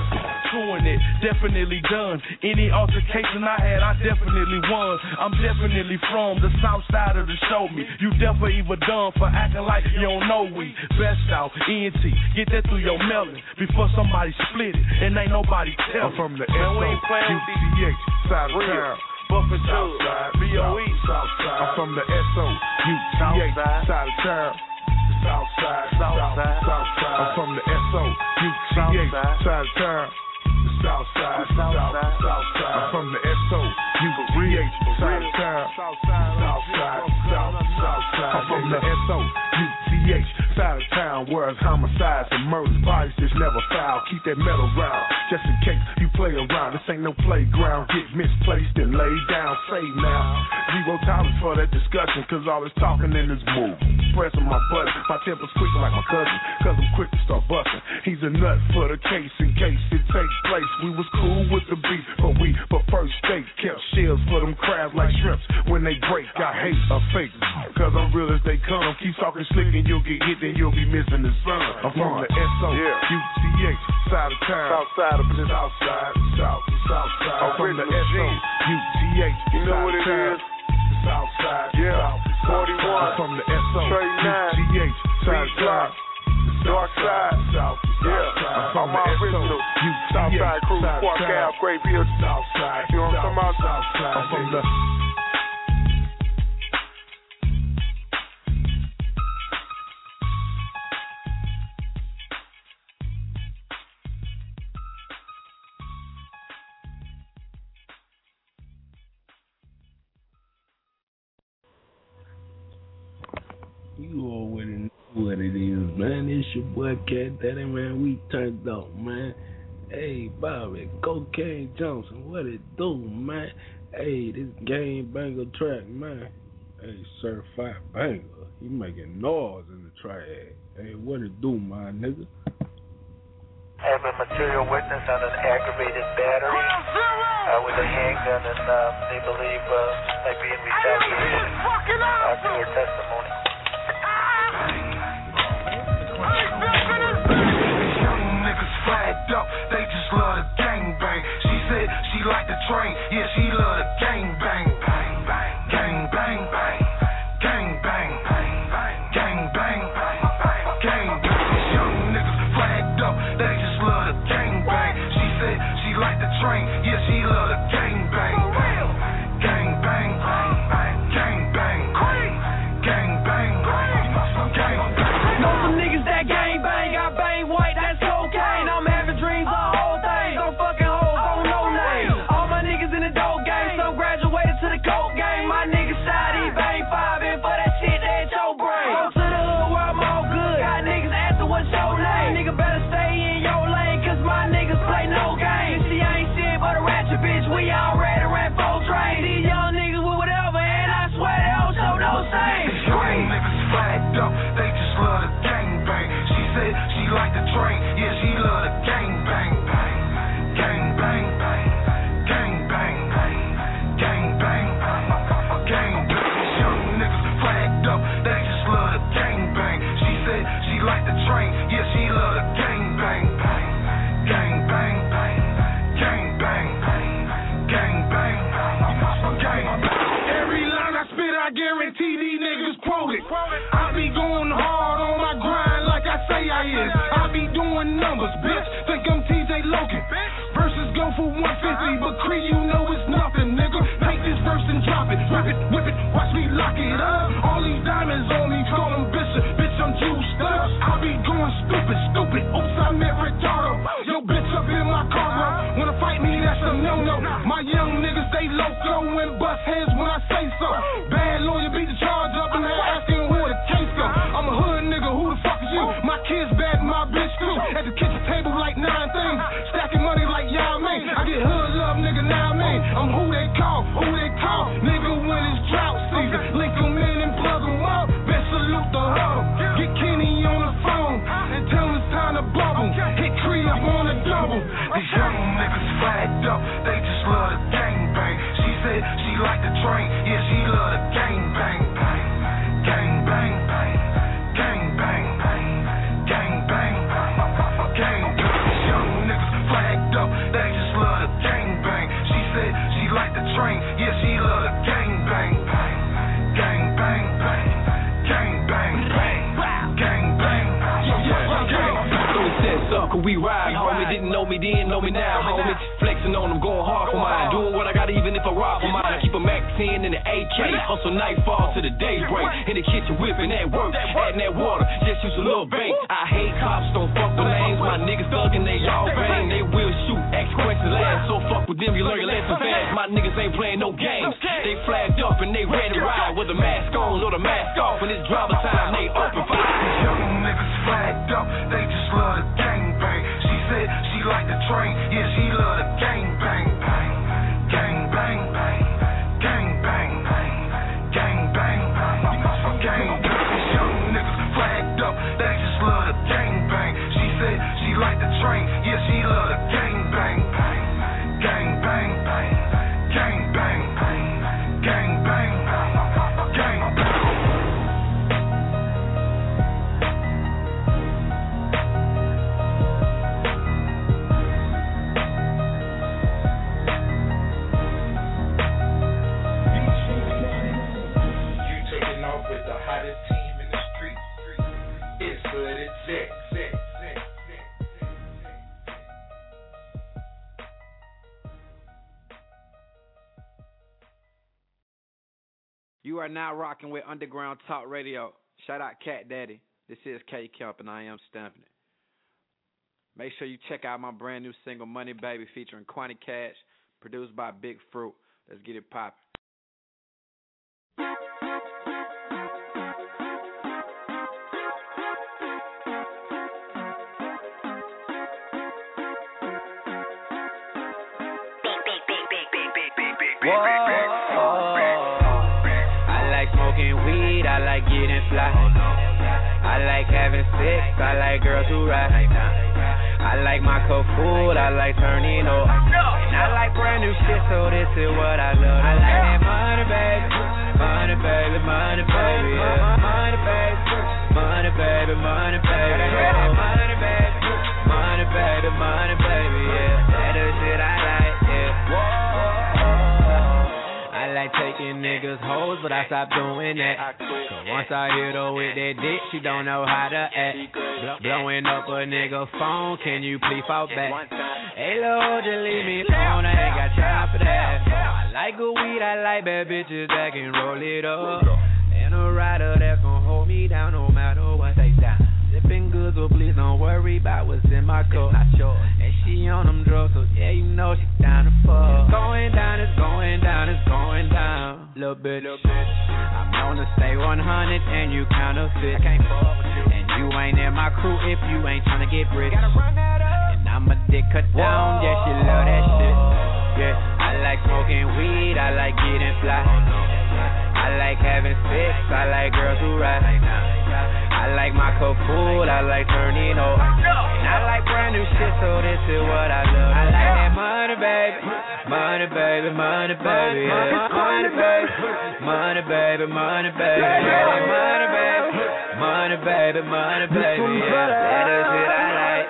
Doing it, definitely done. Any altercation I had, I definitely won. I'm definitely from the south side of the show me. You definitely even done for acting like you don't know we. Best out, E N T, get that through your melon before somebody split it, and ain't nobody tell. I'm from the S O U T H side of town. Buffett Southside, B O E. Southside. I'm from the S O U T H side of town. Southside, Southside, Southside. I'm from the S O U T H side of town. The south side, the south side, south side. I'm from the S O U T H side of town. South side, south side, south, south side. I'm from the S O U T H side of town, where it's homicides and murders, bodies that's never foul. Keep that metal round, just in case you play around. This ain't no playground. Get misplaced and laid down. Say now, zero tolerance for that discussion, cause all this talking in this move. Pressing my button, my temper's quick like my cousin, cause I'm quick to start busting. He's a nut for the case in case it takes place. We was cool with the beef, but we for first date kept shells for them crabs like shrimps. When they break, I hate a fake, cause I'm real as they come. Keep talking slick and you'll get hit, then you'll be missing the sun. I'm from the S O U T H side of town. South side of the south side, south, south side. I'm from the S O U T H. You know what it is? South side, yeah. South, forty-one. I'm from the S O U T H side of town. Dark side, south, yeah. I'm my original Southside crew, Park Ave, Grayfield, Southside. You know what I'm talking about? Southside. I'm from the. You already know what it is, man. It's your boy Cat Daddy, man. We turned up, man. Hey, Bobby, Cocaine Johnson, what it do, man? Hey, this game banger track, man. Hey, certified banger. He making noise in the track. Hey, what it do, my nigga? Have a material witness on an aggravated battery uh, with a handgun, and uh, they believe uh, might be in retaliation uh, to her testimony. Young niggas flagged up, they just love the gang bang. She said she like the train, yeah, she love the gang bang. Bang, bang, gang bang, bang, gang bang, bang, bang, gang bang, bang, bang, gang bang. Young niggas flagged up, they just love the gang bang. She said she like the train, yeah, she love the gang bang. Gang bang, bang, bang, gang bang, gang bang, gang bang. Know some niggas that gang bang, I bang white, that's cocaine. I'm having dreams of whole things, I'm fucking hoes, don't know names. All my niggas in the dope game, some graduated to the coke game. My niggas side, he bang five in for that shit that your brain. Go to the hood where I'm all good, got niggas asking what's your name. Nigga better stay in your lane, cause my niggas play no games. She ain't shit but a ratchet bitch, we already ran four trains. These young niggas with whatever, and I swear they don't show no shame. Young niggas flagged up, they just love the gang bang. She said she like the train, yeah, she love the gang bang. Bang, gang bang, bang, gang bang, bang, gang bang, bang, gang bang. Young niggas flagged up, they just love the gang bang. She said she like the train, yeah, she love the gang bang. Bang, gang bang, bang, gang bang, bang, gang bang, bang, gang bang. Every line I spit, I guarantee these niggas quote it. I be going hard on my grind like I say I is. I be doing numbers, bitch. Think I'm T J Logan. Verses go for one fifty, but Cree, you know it's nothing, nigga. Take this verse and drop it, whip it, whip it, watch me lock it up. All these diamonds on me, call them bishop, bitch, I'm juiced up. I be going stupid, stupid. Oops, I meant retardo. Yo, bitch up in my my car. Wanna fight me, that's a no-no. My young niggas, they loco and bust heads when I say so. Bad lawyer beat the charge up and they're asking who the case go. I'm a hood nigga, who the fuck is you? My kids bad and my bitch too. At the kitchen table like nine things. Stacking money like y'all mean. I get hood love, nigga, now I mean. I'm who they call, who they call. Nigga, when it's drought season. Link them in and plug them up. Best salute the hub. Get Kenny on the phone and tell him it's time to bubble. Hit Cree up on the double. These young niggas flagged up. They just love the gang bang. She said she like the train. Yeah, she love the gang bang. Gang bang. Gang bang. Gang bang. Gang bang. These young niggas flagged up. They just love the gang bang. She said she like the train. Yeah, she love the gang bang. Gang bang. Gang bang. Gang bang. So it sets up, cause we ride, homie. Didn't know me then, know me now, homie. Flexing on them, going hard for mine. Doing what I got even if I rob for mine. I keep a Mac ten and an A K. Hustle nightfall to the day break. In the kitchen whipping that work, adding that water. Just use a little bank. I hate cops, don't fuck with lanes. My niggas thuggin', they all bang. They will shoot, ask questions last. So fuck with them, you learn your lesson fast. My niggas ain't playing no games. They flagged up and they ready to ride. With the mask on or the mask off. When it's driver time, they open fire. Young niggas flagged up, they just love the gang bang. She said she like the train, yeah, she love the gang bang. Gang bang, gang bang, gang bang, gang bang. Young niggas flagged up, they just love the gang bang. She said she like the train, yeah, she love the gang bang. Gang bang, gang bang, gang bang, gang bang. You are now rocking with Underground Talk Radio. Shout out Cat Daddy. This is K Kemp and I am stamping it. Make sure you check out my brand new single Money Baby featuring Quanti Cash, produced by Big Fruit. Let's get it poppin'. I like getting fly. I like having sex. I like girls who ride. I like my cold food. I like turning up. And I like brand new shit, so this is what I love. I like that money, baby. Money, baby, money, baby, yeah. Money, baby. Money, baby, money, baby, yeah. Money, baby. Money, baby, money, baby, yeah. That is shit I like, yeah. I like taking niggas hoes, but I stopped doing that. Cause once I hit her with that dick, she don't know how to act. Blowing up a nigga phone, can you please fall back? Hey, Lord, just leave me alone, I ain't got time for that. I like good weed, I like bad bitches that can roll it up. And a rider that's gon' hold me down no matter what. Stay down. Sipping good, so please don't worry about what's in my cup. And she on them drugs, so yeah, you know she down to fuck. It's going down, it's going down, it's going down. Little bitch, I'm known to stay one hundred and you counterfeit. I can't fuck with you. And you ain't in my crew if you ain't tryna get rich. And I'm a dick cut down, yeah, she love that shit. Yeah, I like smoking weed, I like getting fly. I like having sex, I like girls who ride. I like my cold food, I like turning up. And I like brand new shit, so this is what I love. I like that money, baby. Money, baby, money, baby, yeah. Money, baby. Money, baby, money, baby, yeah. Money, baby. Money, baby, money, baby, yeah. That is shit I like,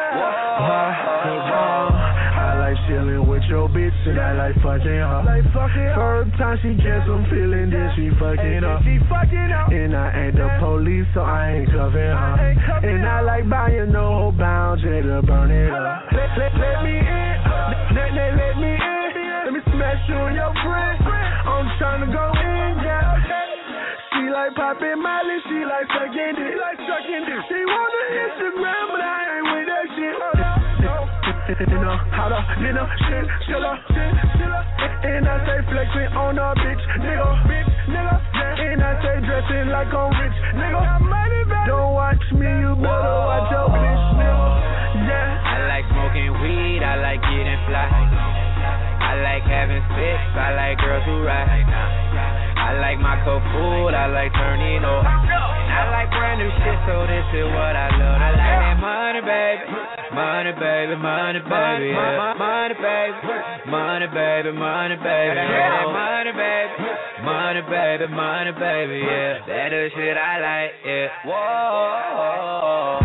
yeah. Chillin' with your bitch and I like fucking her. Like fucking Third time she gets some feeling, then she fucking up. She fucking up. And I ain't the police, so I ain't cuffing her. And I like buying no bounds, yeah, to burn it up. Let, let, let me in, let, let, let me in. Let me smash you and your friend. I'm tryna go in, yeah. She like popping Molly, she like sucking dick. She like sucking dick. She want the Instagram, but I ain't with that shit. In a hotter than a shit chiller. And I say flexing on a bitch, nigga. Bitch, nigga. And I say dressing like I'm rich, nigga. Don't watch me, you better watch your bitch, nigga. Yeah. I like smoking weed, I like getting fly. I like having sex, I like girls who ride. I like my cold food, I like turning up. I like brand new shit, so this is what I love. I like that money, baby. Money, baby, money, baby, yeah. Money, baby. Money, baby, money, baby, yeah. Money, baby. Money, baby, money, baby, yeah. That is shit I like, yeah. Whoa.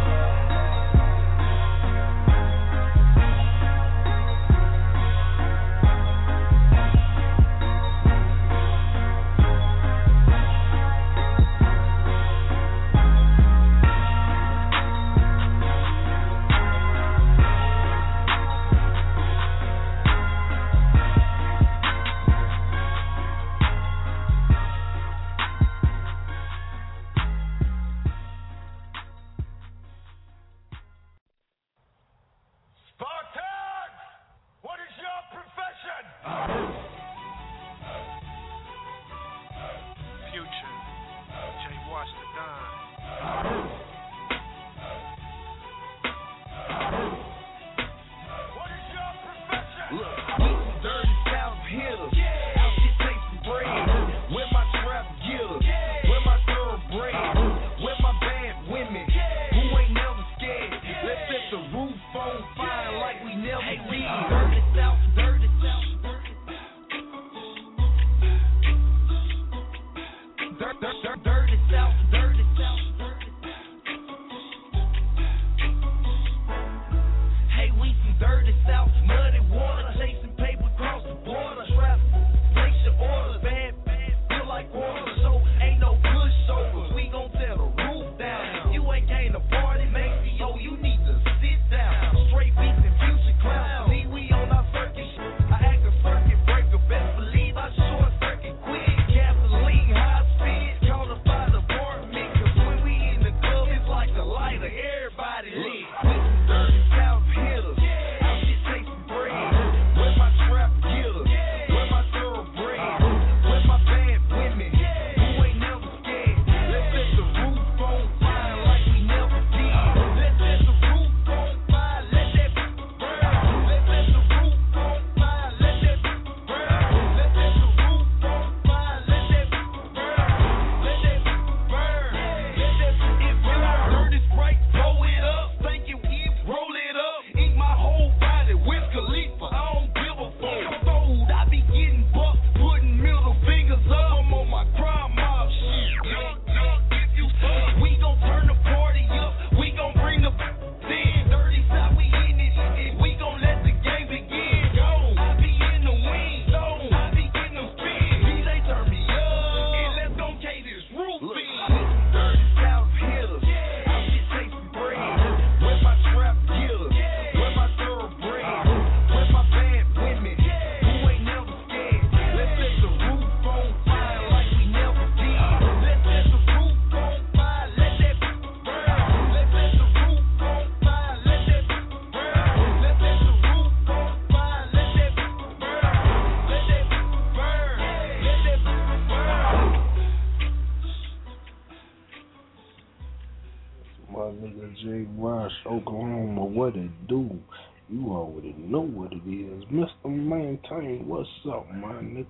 Oklahoma, what it do? You already know what it is. Mister Maintain, what's up, my nigga?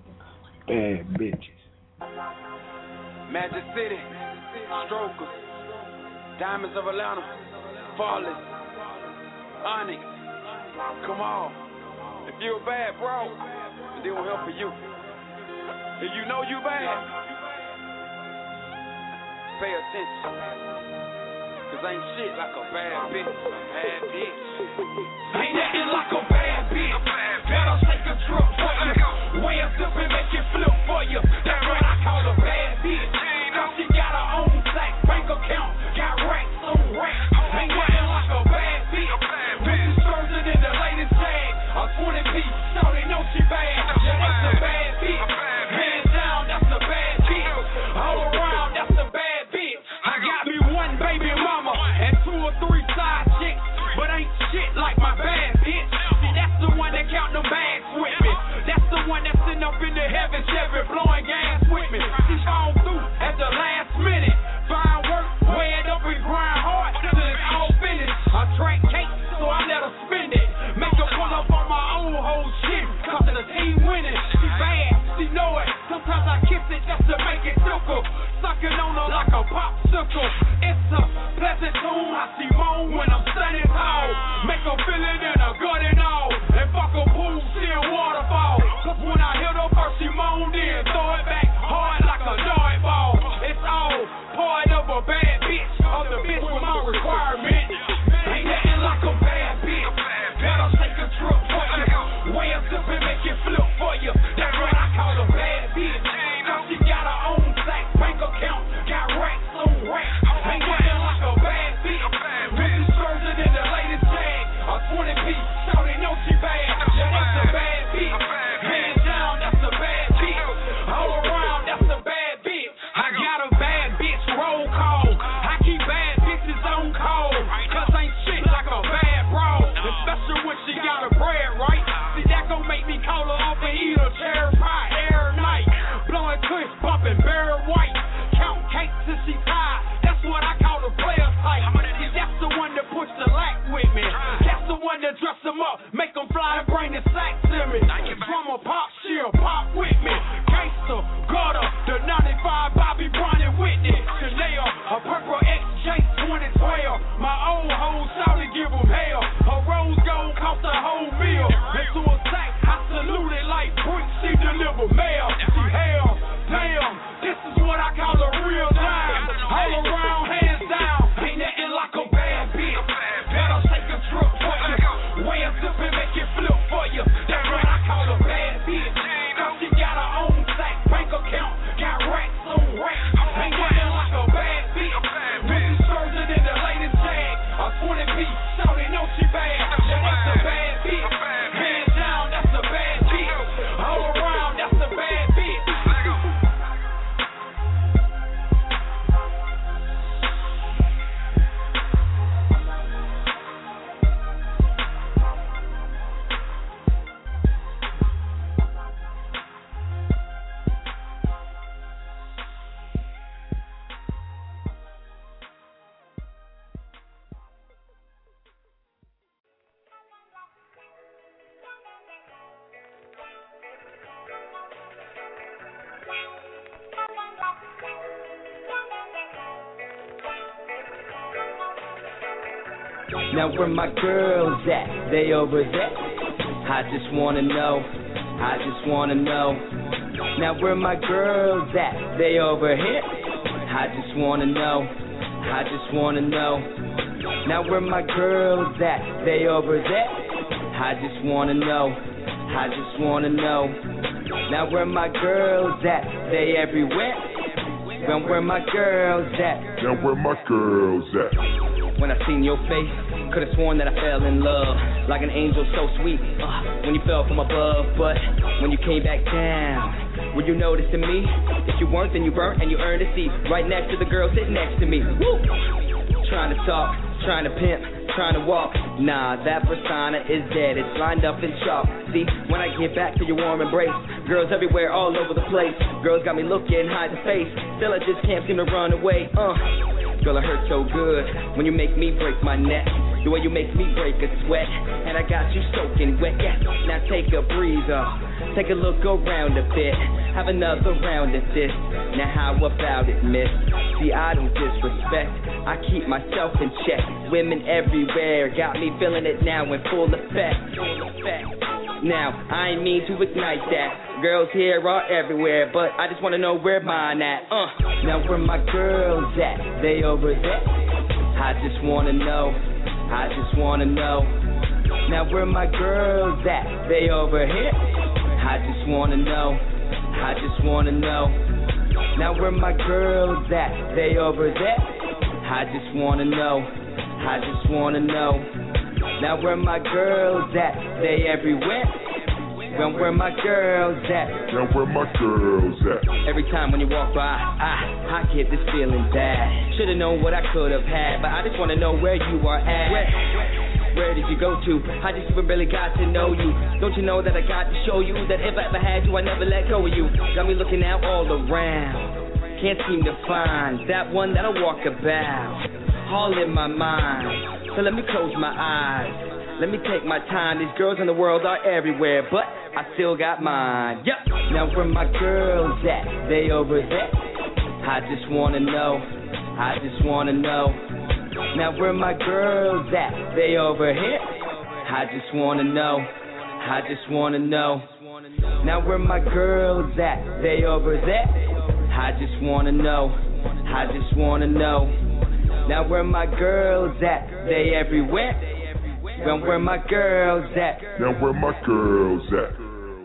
Bad bitches. Magic City, Strokers, Diamonds of Atlanta, Flawless, Onyx. Come on. If you a bad bro, then we'll help for you. If you know you bad, pay attention. Cause ain't shit like a bad bitch, bad bitch. Ain't nothing like a bad bitch. Better take a trip for you. Way up up and make it flip for you. That's what I call a bad bitch. Cause she got her own black bank account, got racks on racks. Ain't nothing like a bad bitch. Bitch surgeon in the latest tag. A twenty piece, so they know she bad. Yeah, that's a bad bitch. Hands down, that's a bad bitch. All around, that's a bad bitch. I got me one baby mama and two or three side chicks, but ain't shit like my bad bitch. like a popsicle. It's a pleasant tune. I see moan when I'm standing tall. Make them feel it in a gut and all. And fuck a pool, see a waterfall. Cause when I hit her first, she moaned in. Throw it back hard like a dart ball. It's all part of a bad bitch. Of the bitch with my requirement. Ain't nothing like a bad bitch. Better take a trip for you. Way up up and make it flip for you. That's what I call a bad bitch. Cause she got her own sack, bank account, got racks on racks. Ain't nothing like a bad bitch. Really surging in the latest tag. A twenty piece, so they know she bad. Yeah, that's a bad bitch. Hands down, that's a bad bitch. All around, that's a bad bitch. I got a bad bitch roll call. I keep bad bitches on call. Cause ain't shit like a bad bra. Especially when she got her bread right. See, that gon' make me call her off and eat her cherry pie every night. Blowing kush, bumping Barry White. Count cake till she tired. That's what I call the player type. See, that's the one that push the lack with me. That's the one that dress them up, make them fly and bring the sack to me. From a pop, she'll pop with me. Gangsta, gutter, the ninety-five Bobby Brown and Whitney. Chanel, a purple X J twenty twelve. My old hoe shout to give them hell. Her rose gold cost a whole meal. Into a sack, I salute it like bricks. She deliver mail. She hell, damn, this is what I call a real dime. All around, hands down, ain't nothing like a bad bitch. Better take a trip for you. Way up up and make it flip for you. That's what I call a bad bitch. Cause she got her own sack, bank account, got racks on racks. Ain't nothing like a bad bitch. Really surging in the latest tag. A twenty piece, so they know she bad. Yeah, that's a bad bitch. Hands down, that's a bad bitch. All around, that's a bad bitch. Now where my girls at? They over there. I just wanna know. I just wanna know. Now where my girls at? They over here. I just wanna know. I just wanna know. Now where my girls at? They over there. I just wanna know. I just wanna know. Now where my girls at? They everywhere. Now where my girls at? Now where my girls at? When I seen your face, could've sworn that I fell in love. Like an angel so sweet, uh, when you fell from above. But when you came back down, were you noticing me? If you weren't, then you burnt and you earned a seat right next to the girl sitting next to me. Woo! Trying to talk, trying to pimp, trying to walk. Nah, that persona is dead, it's lined up in chalk. See, when I get back to your warm embrace, girls everywhere all over the place. Girls got me looking, hide the face, still I just can't seem to run away. Uh, girl, it hurts so good when you make me break my neck. The way you make me break a sweat, and I got you soaking wet. Yeah, now take a breather, take a look around a bit, have another round at this. Now how about it, miss? See, I don't disrespect, I keep myself in check. Women everywhere got me feeling it now in full effect. Now, I ain't mean to ignite that. Girls here are everywhere, but I just wanna know where mine at. Uh, now where my girls at? They over there. I just wanna know. I just wanna know. Now where my girls at? They over here. I just wanna know. I just wanna know. Now where my girls at? They over there. I just wanna know. I just wanna know. Now where my girls at? They everywhere. Now where my girls at? Now where my girls at? Every time when you walk by, I, I get this feeling bad. Should've known what I could've had, but I just wanna know where you are at. Where, where did you go to? I just even really got to know you. Don't you know that I got to show you that if I ever had you, I never let go of you. Got me looking out all around, can't seem to find that one that'll walk about, all in my mind. So let me close my eyes. Let me take my time, these girls in the world are everywhere, but I still got mine. Yep. Now where my girls at? They over there. I just wanna know. I just wanna know. Now where my girls at? They over here? I just wanna know. I just wanna know. Now where my girls at? They over there? I just wanna know. I just wanna know. Now where my girls at? They everywhere? Now where my girls at? Now where my girls at?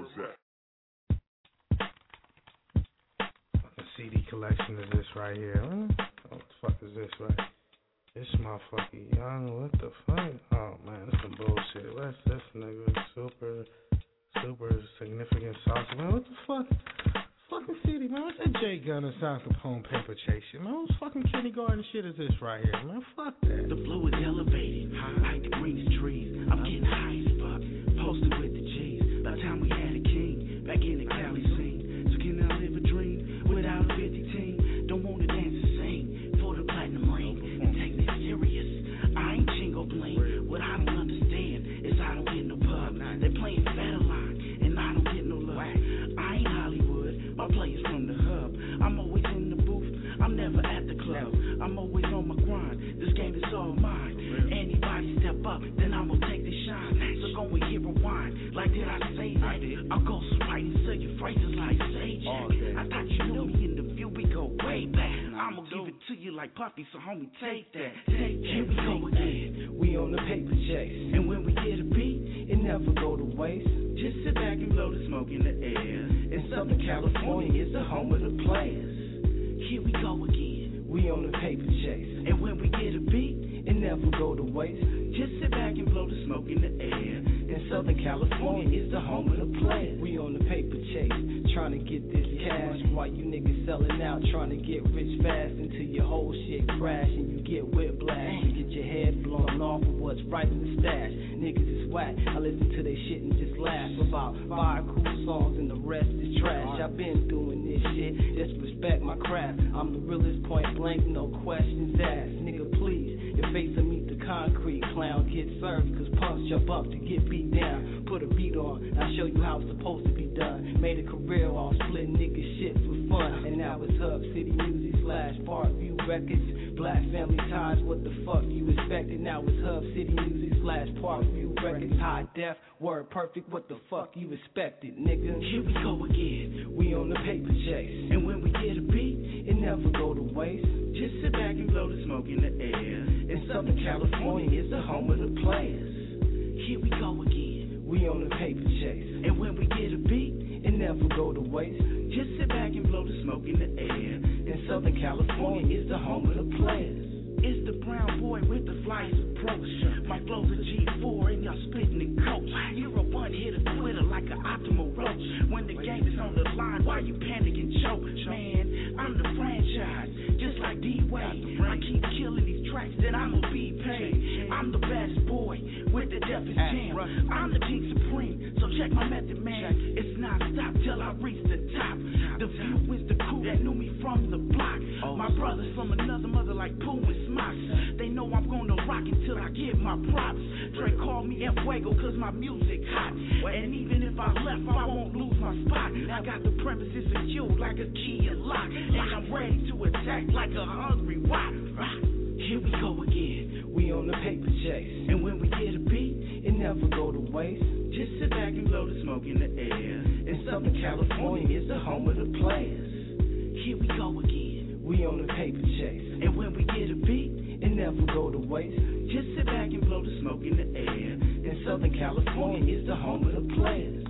C D collection is this right here? Huh? What the fuck is this, right? This motherfucker young, what the fuck? Oh man, this some bullshit. What's this nigga? Super, super significant sauce. Man, what the fuck? Fucking C D, man. What's that Jay Gunner South Capone paper chase shit? Man, what's fucking kindergarten shit is this right here? Man, fuck that. The flow is elevated, high like the greenest trees. I'm getting high as fuck, posted with the G's. By the time we had a king, back in the Cali scene. So can I live a dream without a fifty team? Don't wanna dance and sing for the platinum ring. And take me serious, I ain't Chingo bling. What I don't understand is I don't get no pub. They playing Federline, and I don't get no love. I ain't Hollywood, my players from the hub. I'm always in the booth, I'm never at the club. I'm always on my grind, this game is all mine. Anybody step up, then I'm gonna take the shine. So go and hit rewind, like did I say that? I'll go right into your phrases like Sage. I thought you knew me in the view, we go way back. I'ma give it to you like Puffy, so homie, take that. Take that. Here we go again, we on the paper chase. And when we get a beat, it never go to waste. Just sit back and blow the smoke in the air. In Southern California, it's the home of the players. Here we go again, we on the paper chase. And when we get a beat, it never go to waste. Just sit back and blow the smoke in the air. In Southern California, it's the home of the players. We on the paper chase, trying to get this cash. While you niggas selling out, trying to get rich fast. Until your whole shit crash and you get whiplash. You get your head blown off of what's right in the stash. Niggas is whack, I listen to they shit and just laugh. About five cool songs and the rest is trash. I've been doing this shit, just respect my craft. I'm the realest, point blank, no questions asked. Nigga, please, your face will meet the concrete. Clown get served, cause punks jump up to get beat down. Put a beat on, I'll show you how it's supposed to be done. Made a career off splitting nigga shit for fun. And now it's Hub City Music slash Parkview Records. Black family ties, what the fuck you expected? Now it's Hub City Music slash Parkview Records. High def, word perfect, what the fuck you expected, nigga? Here we go again, we on the paper chase. And when we get a beat, it never go to waste. Just sit back and blow the smoke in the air. In Southern California, it's the home of the players. Here we go again, we on the paper chase. And when we get a beat, it never go to waste. Just sit back and blow the smoke in the air. In Southern California, it's the home of the players. It's the brown boy with the flyest approach. My flow's a G four and y'all spitting the coach. You're a one-hitter quitter like an optimal roach. When the game is on the line, why you panic and choke? Man, I'm the franchise, just like D-Wade. I keep killing these tracks, then I'ma be paid. I'm the best boy with the deafest jam. I'm the king supreme, so check my method, man. It's non-stop till I reach the top. The view is the crew that knew me from the block. My brothers from another mother like Pooh and Smocks. They know I'm gonna rock until I get my props. Dre called me El Fuego cause my music hot. And even if I left, I won't lose my spot. I got the premises secured like a key and lock. And I'm ready to attack like a hungry rock. Here we go again, we on the paper chase. And when we get a beat, it never go to waste. Just sit back and blow the smoke in the air. In Southern California, it's the home of the players. Here we go again, we on the paper chase. And when we get a beat, it never go to waste. Just sit back and blow the smoke in the air. In Southern California, it's the home of the players.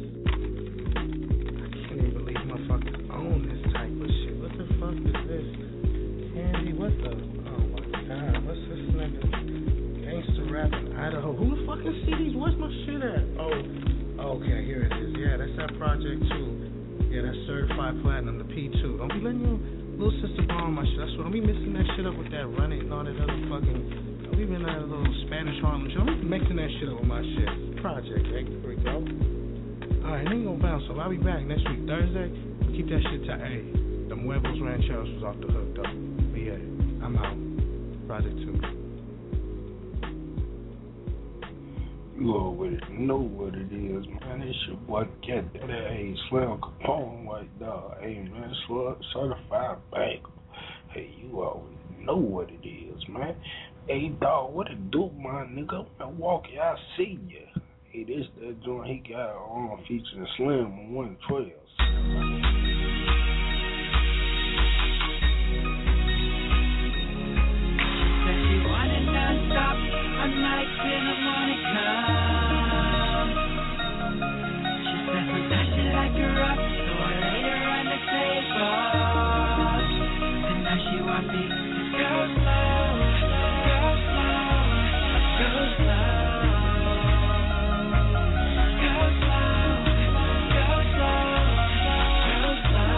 I can't even believe motherfuckers own this type of shit. What the fuck is this? Andy, what the? Oh my god, what's this nigga? Gangsta rap in Idaho. Who the fuck is C Ds? Where's my shit at? Oh, okay, here it is. Yeah, that's that project too. Yeah, that's certified platinum, the P two. Don't be letting your little sister borrow my shit. That's what. Don't be mixing that shit up with that Run It and all that other fucking. Don't be in that little Spanish Harlem shit. Don't be mixing that shit up with my shit. Project, hey, here we go. Alright, ain't gonna bounce. So I'll be back next week, Thursday. Keep that shit tight. Hey, the Huevos Rancheros was off the hook though. But yeah, I'm out. Project two. You already know what it is, man. It's your boy Cat Daddy. Hey, Slim Capone, white dog. Hey, man, certified bank. Hey, you already know what it is, man. Hey, dog, what it do, my nigga? Milwaukee, I see ya. Hey, this that joint he got on featuring Slim on one twelve. Said she wanted non-stop, a night till the morning come. She said sometimes she like it rough, so I laid her on the table. And now she want me to go slow, go slow, go slow. Go slow, go slow, go slow.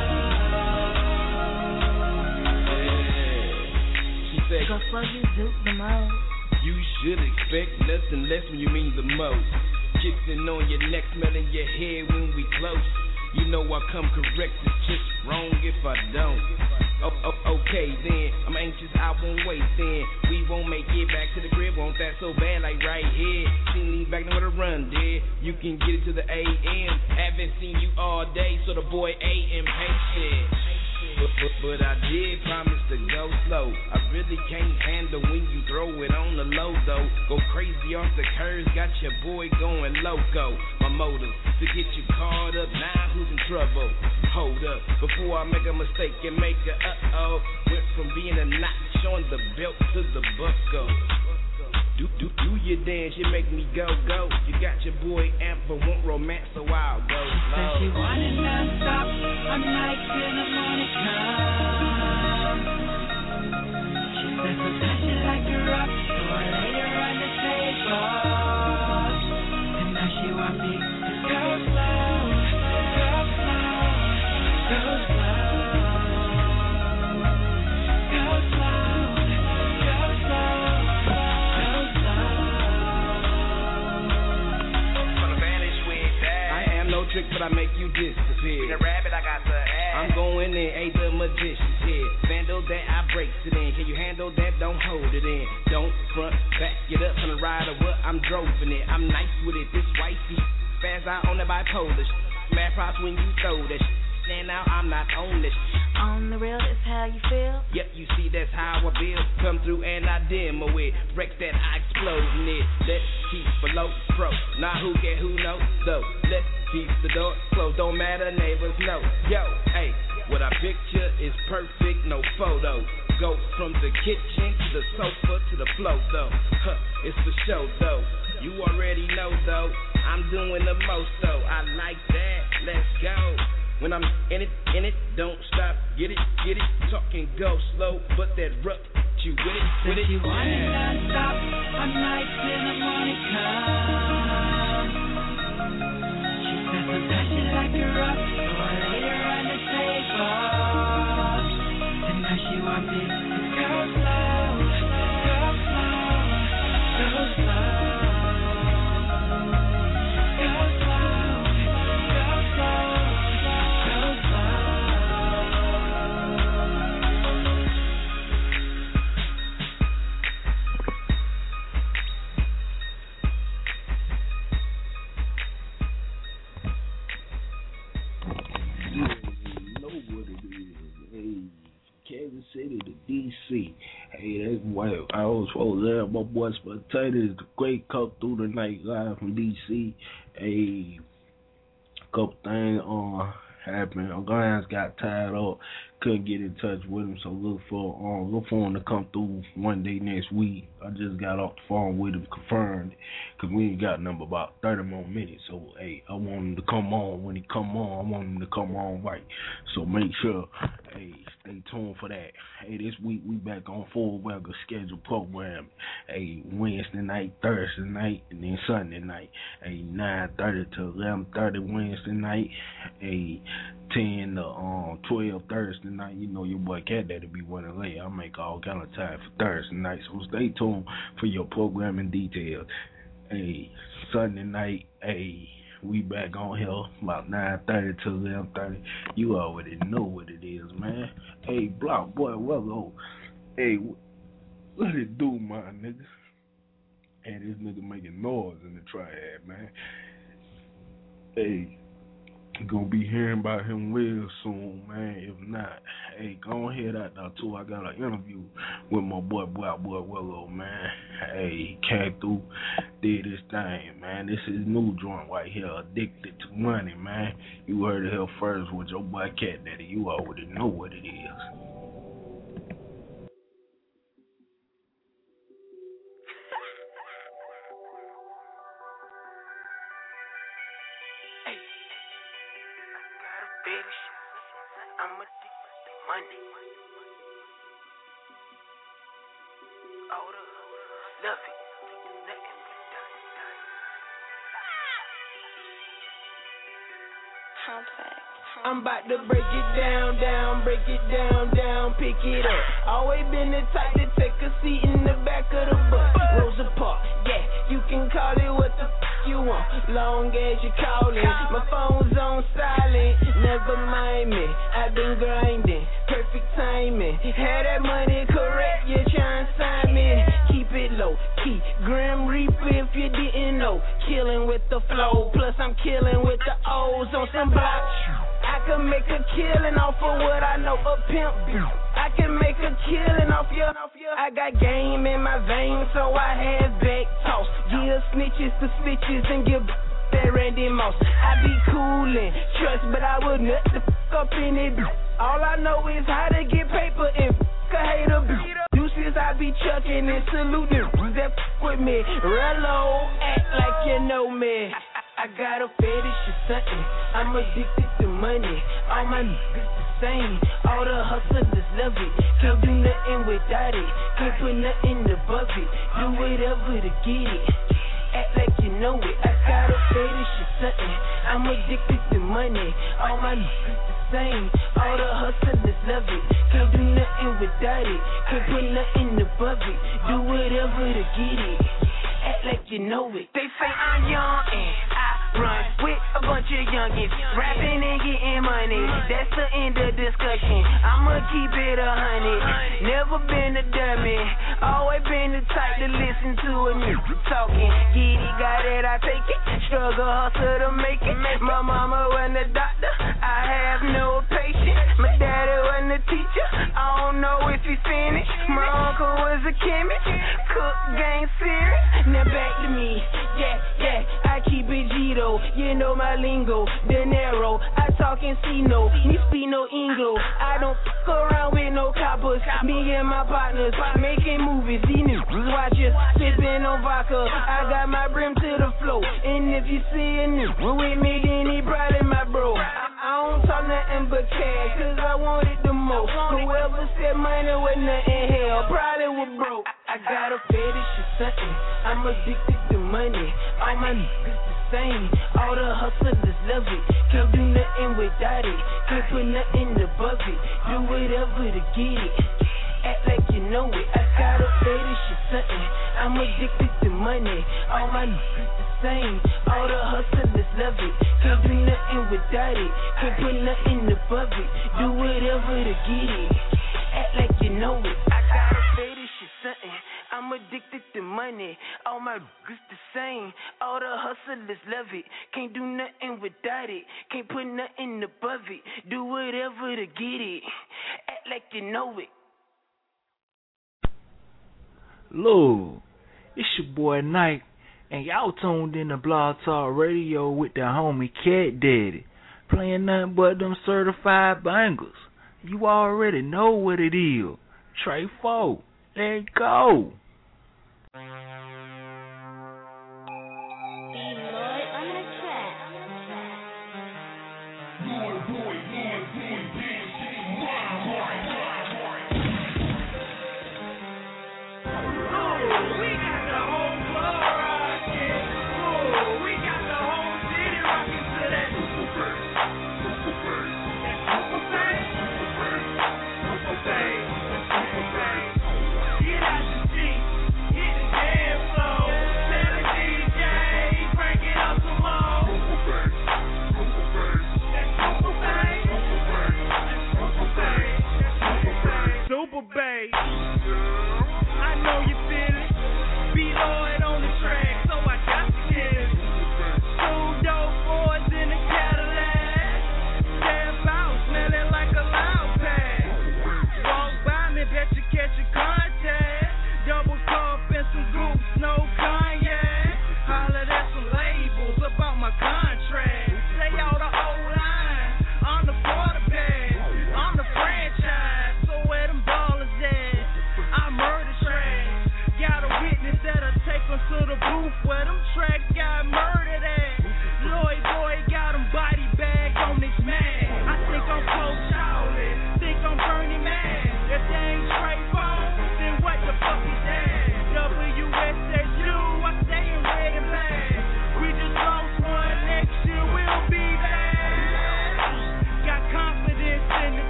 Yeah. She said, go slow, you do the most. You should expect less and less when you mean the most. Kissing on your neck, smelling your hair when we close. You know I come correct, it's just wrong if I don't. Oh, oh, okay then, I'm anxious, I won't wait then. We won't make it back to the crib, won't that so bad like right here. See me back now with a run, dear. You can get it to the A M. Haven't seen you all day, so the boy A M patient. But, but, but I did promise to go slow. I really can't handle when you throw it on the low though. Go crazy off the curves, got your boy going loco. My motive to get you caught up, now who's in trouble? Hold up, before I make a mistake and make a uh-oh. Went from being a notch on the belt to the buckle. Do, do, do your dance, you make me go, go. You got your boy amp, but want romance, so I'll go slow. Said she wanted non-stop, a night till the morning come. She said sometimes she like it rough, so I laid her on the table. And now she want me to go slow, go slow, go slow. Go slow, go slow. No trick, but I make you disappear. The rabbit, I got the ass. I'm going in, ain't the magician's here. Vandal that, I breaks it in. Can you handle that? Don't hold it in. Don't front, back it up on the ride or what? I'm droving it. I'm nice with it. This wifey fast out on the bipolar. Mad props when you throw that shit. And now I'm not on this. On the real, that's how you feel? Yep, you see, that's how I feel. Come through and I demo it. Wreck that, I explode in it. Let's keep below pro. Now who care, who knows, though. Let's keep the door closed. Don't matter, neighbors know. Yo, hey, what I picture is perfect, no photo. Go from the kitchen to the sofa to the floor, though. Huh, it's for show, though. You already know, though. I'm doing the most, though. I like that. Let's go. When I'm in it, in it, don't stop, get it, get it, talking go slow, but that rough, you with it, with it. Said she wanted non-stop, a night till the morning come. She said sometimes she like it rough, so I laid her on the table. And now she want me to go slow, go slow, go slow. Go slow, go slow. Kansas City to D C. Hey, that's why I was supposed to have my boy Spontaneous, the great cut through the night live from D C. Hey, a couple things uh, happened. Guys got tied up, couldn't get in touch with him, so look for um, look for him to come through one day next week. I just got off the phone with him, confirmed, because we ain't got number about thirty more minutes. So, hey, I want him to come on. When he come on, I want him to come on right. So make sure, hey, stay tuned for that. Hey, this week we back on full regular scheduled program. Hey, Wednesday night, Thursday night, and then Sunday night. Hey, nine thirty to eleven thirty Wednesday night. Hey, ten to um, twelve Thursday night. You know your boy Cat Daddy be running late. I make all kind of time for Thursday night. So stay tuned for your programming details. Hey, Sunday night, hey, we back on here about nine thirty to eleven thirty. You already know what it is, man. Hey, Block Boy, well, hey, what it do, my nigga? Hey, this nigga making noise in the triad, man. Hey, Gonna be hearing about him real soon, man. If not, hey, go ahead out there too. I got an interview with my boy, Black Boy Willow, man. Hey, he came through, did his thing, man. This is new joint right here, Addicted to Money, man. You heard it here first with your boy Cat Daddy. You already know what it is. I'm about to break it down, down, break it down, down, pick it up. Always been the type to take a seat in the back of the bus. Rosa Parks, yeah, you can call it what the f you want, long as you callin'. My phone's on silent, never mind me. I've been grinding, perfect timing. Had that money correct, you tryna sign me. Keep it low key, Grim Reaper if you didn't know. Killing with the flow, plus I'm killing with the O's on some blocks. I can make a killing off of what I know, a pimp. I can make a killing off your, I got game in my veins, so I have back toss. Give snitches to snitches and give that Randy Moss. I be coolin', trust, but I would nut the f up in it. All I know is how to get paper and f a hater. Deuces I be chucking and saluting that f with me. Real low, act like you know me. I got a fetish or something. I'm addicted to money. All my niggas the same. All the hustlers love it. Can't do nothing without it. Can't put nothing above it. Do whatever to get it. Act like you know it. I got a fetish or something. I'm addicted to money. All my niggas the same. All the hustlers love it. Can't do nothing without it. Can't put nothing above it. Do whatever to get it. Act like you know it. They say I'm young and I run with a bunch of youngins, rapping and getting money. That's the end of discussion. I'ma keep it a hundred. Never been a dummy. Always been the type to listen to a nigga talking. Get it, got it, I take it. Struggle, hustle to make it. My mama wasn't a doctor. I have no patience. My daddy wasn't a teacher. I don't know if he finished. My uncle was a chemist. Cook gang serious. Now back to me, yeah, yeah, I keep it Gito, you know my lingo, dinero, I talk Encino, ni speak no English, I don't f*** around with no coppers, me and my partners, making movies, these niggas watchers, sipping on vodka, I got my brim to the floor, and if you see a nigga with me, then he probably my bro. I don't talk nothing but cash, cause I want it the most. Whoever said money with nothing hell, probably was broke. I got a fetish or something, I'm addicted to money. All my niggas the same, all the hustlers love it. Can't do nothing without it, can't put nothing above it. Do whatever to get it, act like you know it. I got a fetish or something, I'm addicted to money. All my niggas the same, all the hustlers love it. Can't do nothing without it, can't put nothing above it. Do whatever to get it, act like you know it. I got a fetish or something, I'm addicted to money. All my niggas the same, all the hustlers love it. Can't do nothing without it, can't put nothing above it. Do whatever to get it, act like you know it. Look, it's your boy Nike, and y'all tuned in to Blog Talk Radio with the homie Cat Daddy, playing nothing but them certified bangers. You already know what it is. Trey Four, let's go. Get out the street.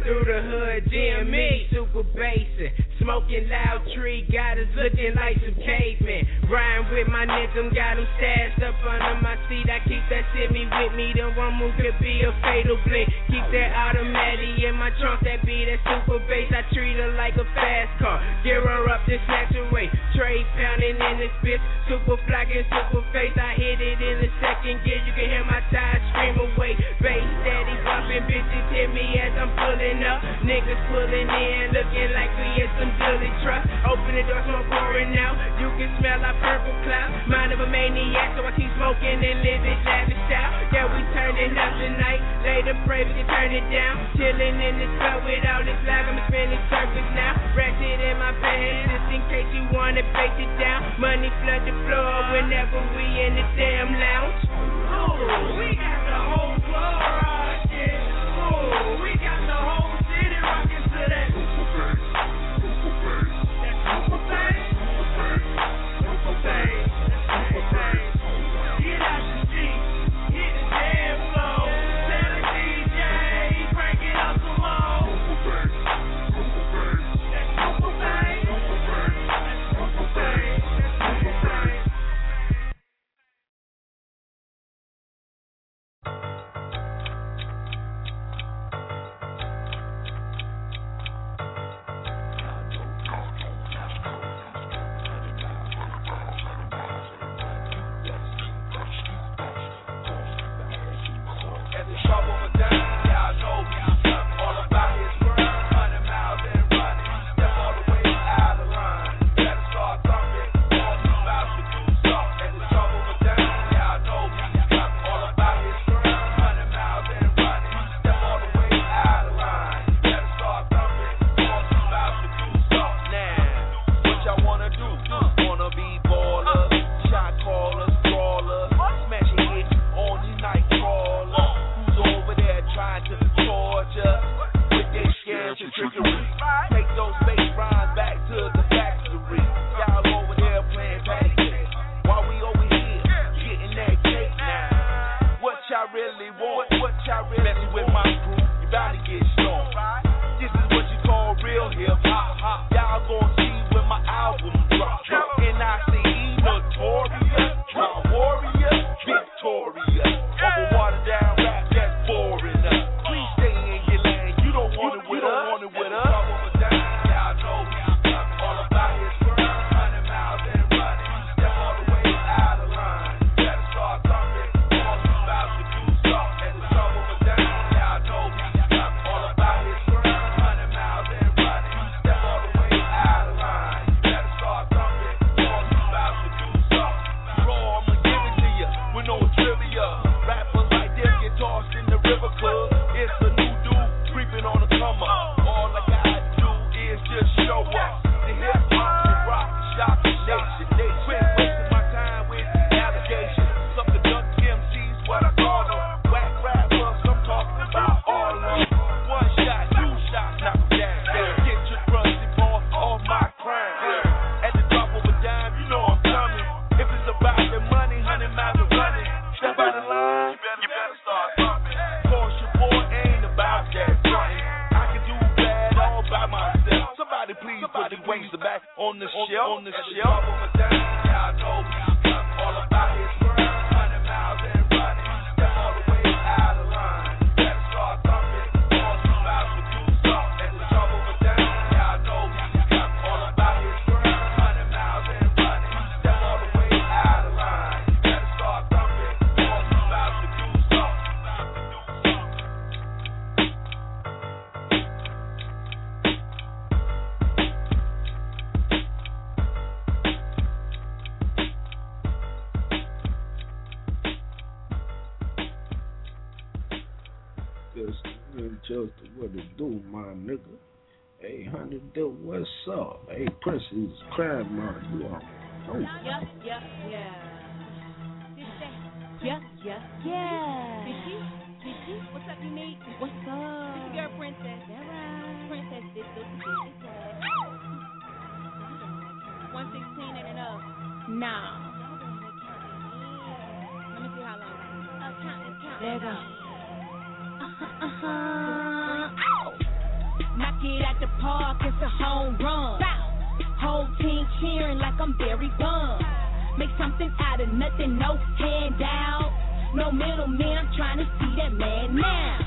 through the hood, G M E, super basic. Smoking loud tree, got us looking like some cavemen. Riding with my nigga, got him stashed up under my seat. I keep that semi with me, the one move could be a fatal blink. Keep that automatic in my trunk, that be that super bass. I treat her like a fast car, gear her up, then snatch away. Trade pounding in this bitch, super flock and super face. I hit it in the second gear, you can hear my tires scream away. Bass steady bumping, bitches hit me as I'm pulling up. Niggas pulling in, looking like we in some Billy truck. Open the door, smoke pouring out. You can smell our purple cloud. Mind of a maniac, so I keep smoking and living lavish out. Yeah, we turning up tonight. Later, pray we can turn it down. Chilling in this club without this flag. I'm spinning circles now. Ratchet in my pants, just in case you wanna face it down. Money flood the floor whenever we in the damn lounge. Ooh, we got the whole floor rocking. Ooh, we got the whole city rocking to that. Get out the seat, hit the damn floor. Tell the D J, crank it up some more. That's super bang. That's super bang. That's super bang. Just what it do, my nigga. Hey, honey, dude, what's up? Hey, Princess, crime mark, you all. Oh. Yeah, yeah, yeah. Yeah, yeah, yeah. Vicky, Vicky, what's up, unique? What's up? This girl, Princess. That right. Princess, this this this one sixteen and enough. Nah. Let me see how long. Uh, count, count. There you go. Uh-huh, uh-huh. it at the park, it's a home run. Whole team cheering like I'm Barry Bonds. Make something out of nothing, no handout. No middleman, I'm trying to see that man now.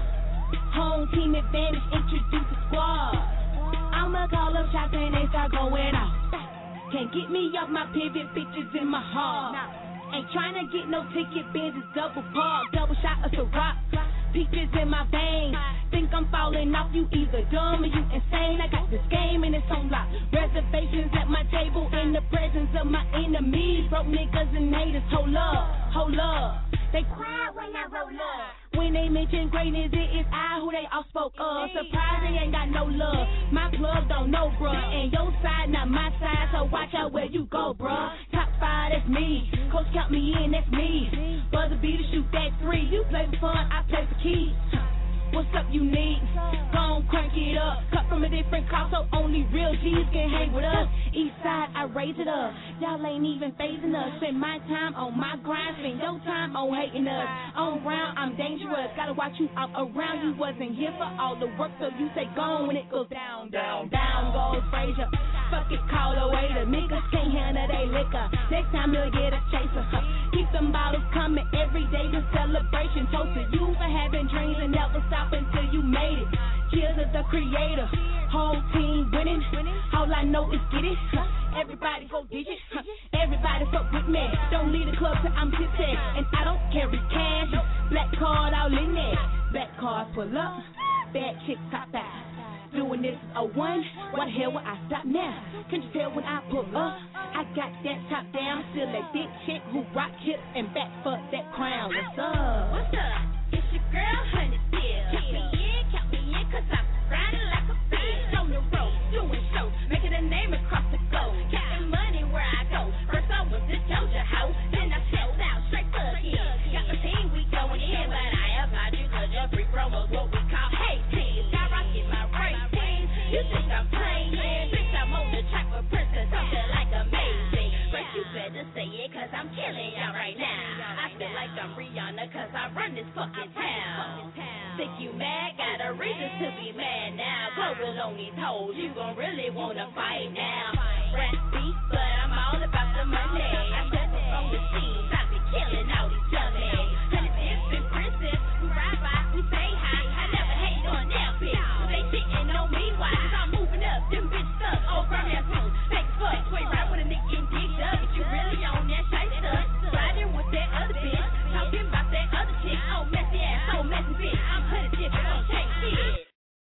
Home team advantage, introduce the squad. I'ma call up shots and they start going off. Can't get me off my pivot, bitches in my heart. Ain't trying to get no ticket, Benz is double park. Double shot of Ciroc, peaches in my veins. Think I'm falling off, you either dumb or you insane. I got this game and it's on lock. Reservations at my table in the presence of my enemies. Broke niggas and haters, hold up, hold up. They cry when I roll up. When they mention greatness, it is I who they all spoke of. Surprised they ain't got no love. My plug don't know, bruh. And your side, not my side, so watch out where you go, bruh. Top five, that's me. Coach count me in, that's me. Buzzer be to shoot that three. You play for fun, I play for keys. What's up, you need? Gon' crank it up. Cut from a different cloth, so only real G's can hang with us. East side, I raise it up. Y'all ain't even phasing us. Spend my time on my grind, spend your time on hating us. On ground, I'm dangerous. Gotta watch you out around. You wasn't here for all the work, so you say gone when it goes down, down, down. Goes Frazier. Fuck it, call a waiter. Niggas can't handle they liquor. Next time you'll get a chaser. Keep them bottles coming every day to celebration. Toast to you for having dreams and never stop until you made it. Cheers to the creator. Whole team winning. All I know is get it. Everybody go digit. Everybody fuck with me. Don't leave the club till I'm tipsy. And I don't carry cash. Black card all in there. Black card full up. Bad chick top five. Doing this a one. Why the hell would I stop now? Can't you tell when I pull up? I got that top down. Still that thick chick who rock hips and back for that crown. What's up? What's up? It's your girl, Honey Still. Count me in, count me in, cause I'm grinding like a fish. On the road, doing shows, making a name across the globe. Counting money where I go. First I was the Georgia hoe, then I shelled out straight thuggin'. Got the team, we going in, but I applaud you cause your free promo's what we call hate team. Got rockin' my race team. You think I'm playing? Bitch, I'm on the track with Princess, something like amazing. But you better say it cause I'm killing y'all right now. I feel like I'm Rihanna cause I run this fucking town. Think you mad? Got a reason to be mad now. Global only told you gon' really wanna fight now. Rap beef, but I'm all about the money. I step up on the scenes, I be killing all these dummies. Honey Dip and Princess, we ride by, we say hi. I never hate on that bitch. They shitting on me, why? Cause I'm moving up, them bitches up. Oh, from that food, take a fuck, wait right with a nigga getting digged up. But you really on that shite stuff. Riding with that other bitch, talking about that other chick. Oh, messy ass, so messy bitch. I'm Honey Dip, it don't change shit.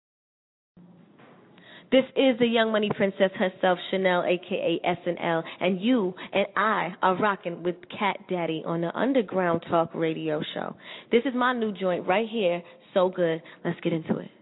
This is the Young Money Princess herself, Chanel, a k a. S N L, and you and I are rocking with Cat Daddy on the Underground Talk Radio Show. This is my new joint right here, So Good. Let's get into it.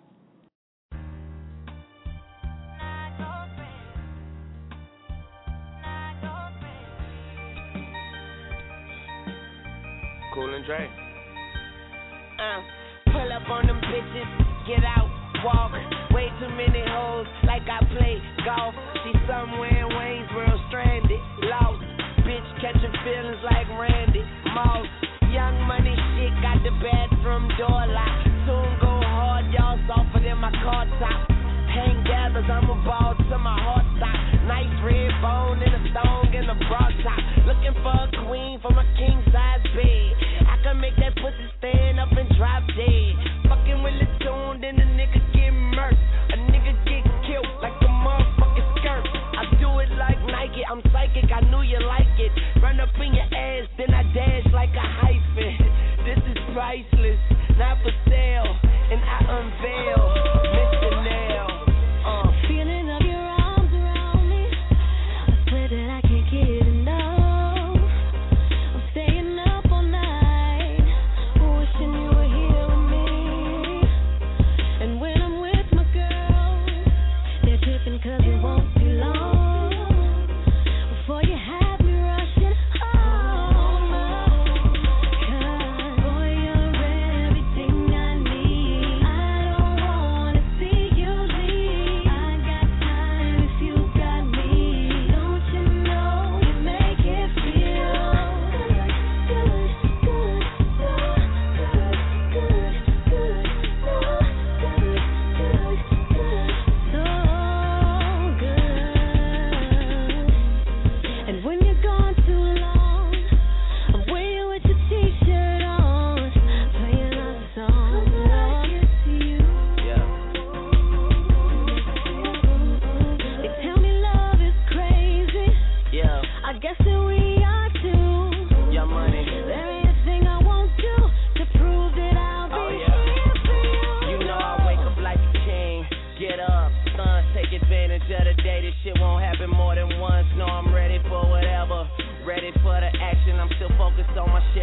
Cool and Dre. Uh, pull up on them bitches, get out, walk. Way too many hoes, like I play golf. She somewhere in Waynesboro, stranded, lost. Bitch catching feelings like Randy Moss. Young Money shit, got the bathroom door locked. Soon go hard, y'all softer than my car top. Hang gathers, I'm a ball to my heart stop. Nice red bone and a thong and a broad top. Looking for a queen for my king size bed. I can make that pussy stand up and drop dead. Fucking with the tune, then the nigga get murked. A nigga get killed like a motherfucking skirt. I do it like Nike, I'm psychic, I knew you like it. Run up in your ass, then I dash like a hyphen. This is priceless, not for sale. And I unveil Mister Nail. Uh. Feeling of your arms around me, I swear that I can't get enough. I'm staying up all night,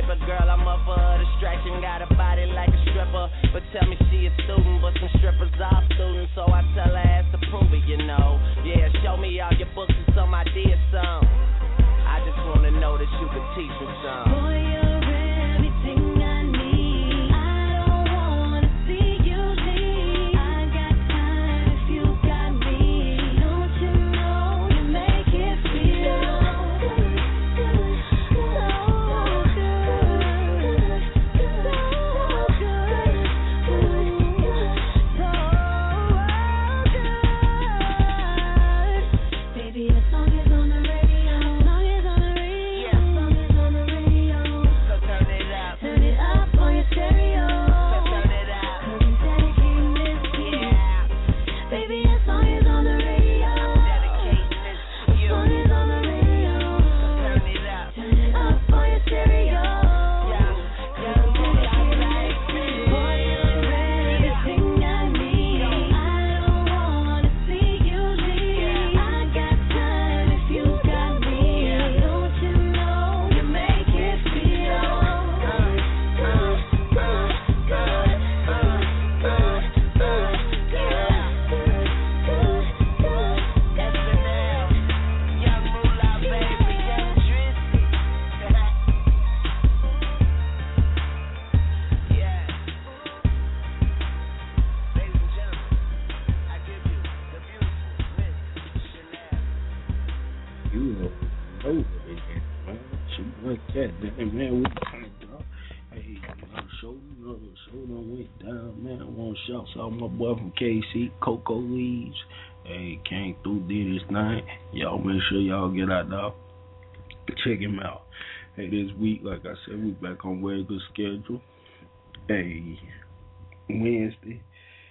stripper. Girl, I'm up for a distraction. Got a body like a stripper. But tell me she a student, but some strippers are students. So I tell her ass to prove it, you know. Yeah, show me all your books and some ideas, some. I just wanna know that you could teach me some. Boy, you're everything I need. I don't wanna see you leave. I got time if you got me. Don't you know you make it feel so good, so good, so good, so good. Baby, a song is on the radio. Song is on the radio. Song is on the radio. So turn it up. Turn it up on your stereo. So turn it up. 'Cause I'm dedicating this to you. Baby, a song is on the radio. Dedicating this to you. Song is on the radio. Turn it up. Turn it up on your stereo. 'Cause I'm dedicating this to you. Boy, you're everything I need. I don't wanna see you leave. I got time if you got me. Don't you know you make it feel good, good, good, good, good, good, good, good, good. S N L, Young Moolah, baby, Young Drizzy. Yeah. Ladies and gentlemen, I give you the beautiful Miss Chanel. You know what it is, man. She like that, damn, man. We turned up. Hey, our show, you know, the show done went down, man. I want to shout out my boy from K C, Coco Leaves. Hey, came through, did his thing. Y'all make sure y'all get out there. Check him out. Hey, this week, like I said, we back on regular schedule. Hey, Wednesday,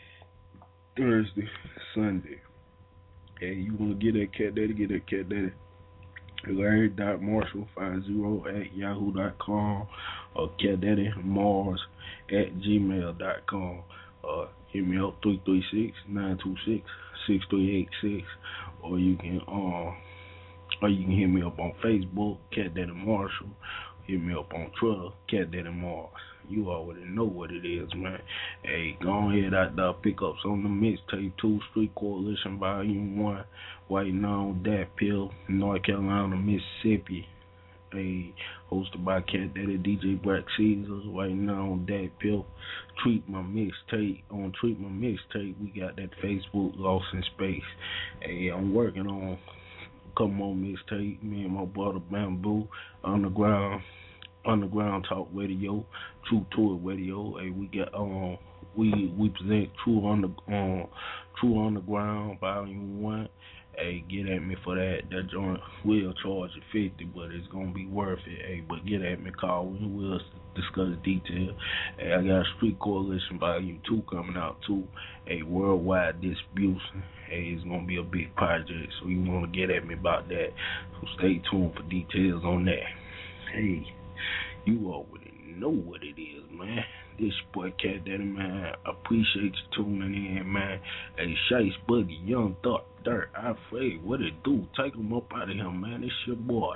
Thursday, Sunday. Hey, you want to get that cat daddy, get that cat daddy. Larry dot Marshall five zero at yahoo dot com or cat daddy Mars at gmail dot com. Uh, hit me up three three six, nine two six, six three eight six, or you can uh, or you can hit me up on Facebook, Cat Daddy Marshall. Hit me up on Twitter, Cat Daddy Mars. You already know what it is, man. Hey, go ahead out there, pick up some of the mixtape two, Street Coalition Volume one, Waiting on Dat Pill, North Carolina, Mississippi. Hey, hosted by Cat Daddy, D J Black Caesars, Waiting on Dat Pill. Treat My Mixtape. On Treat My Mixtape, we got that Facebook Lost in Space. Hey, I'm working on a couple more mixtape. Me and my brother Bamboo, Underground. Underground Talk Radio, True to It Radio. Hey, we got um we we present True Under um True Underground Volume One. Hey, get at me for that. That joint will charge you fifty, but it's gonna be worth it. Hey, but get at me, call. We will discuss detail. Hey, I got Street Coalition Volume Two coming out too. A worldwide distribution. Hey, it's gonna be a big project, so you wanna get at me about that. So stay tuned for details on that. Hey. You already know what it is, man. This boy Cat Daddy, man. I appreciate you tuning in, man. Hey, Shice Boogie, Young Thought, Dirt, I afraid. What it do? Take him up out of here, man. It's your boy.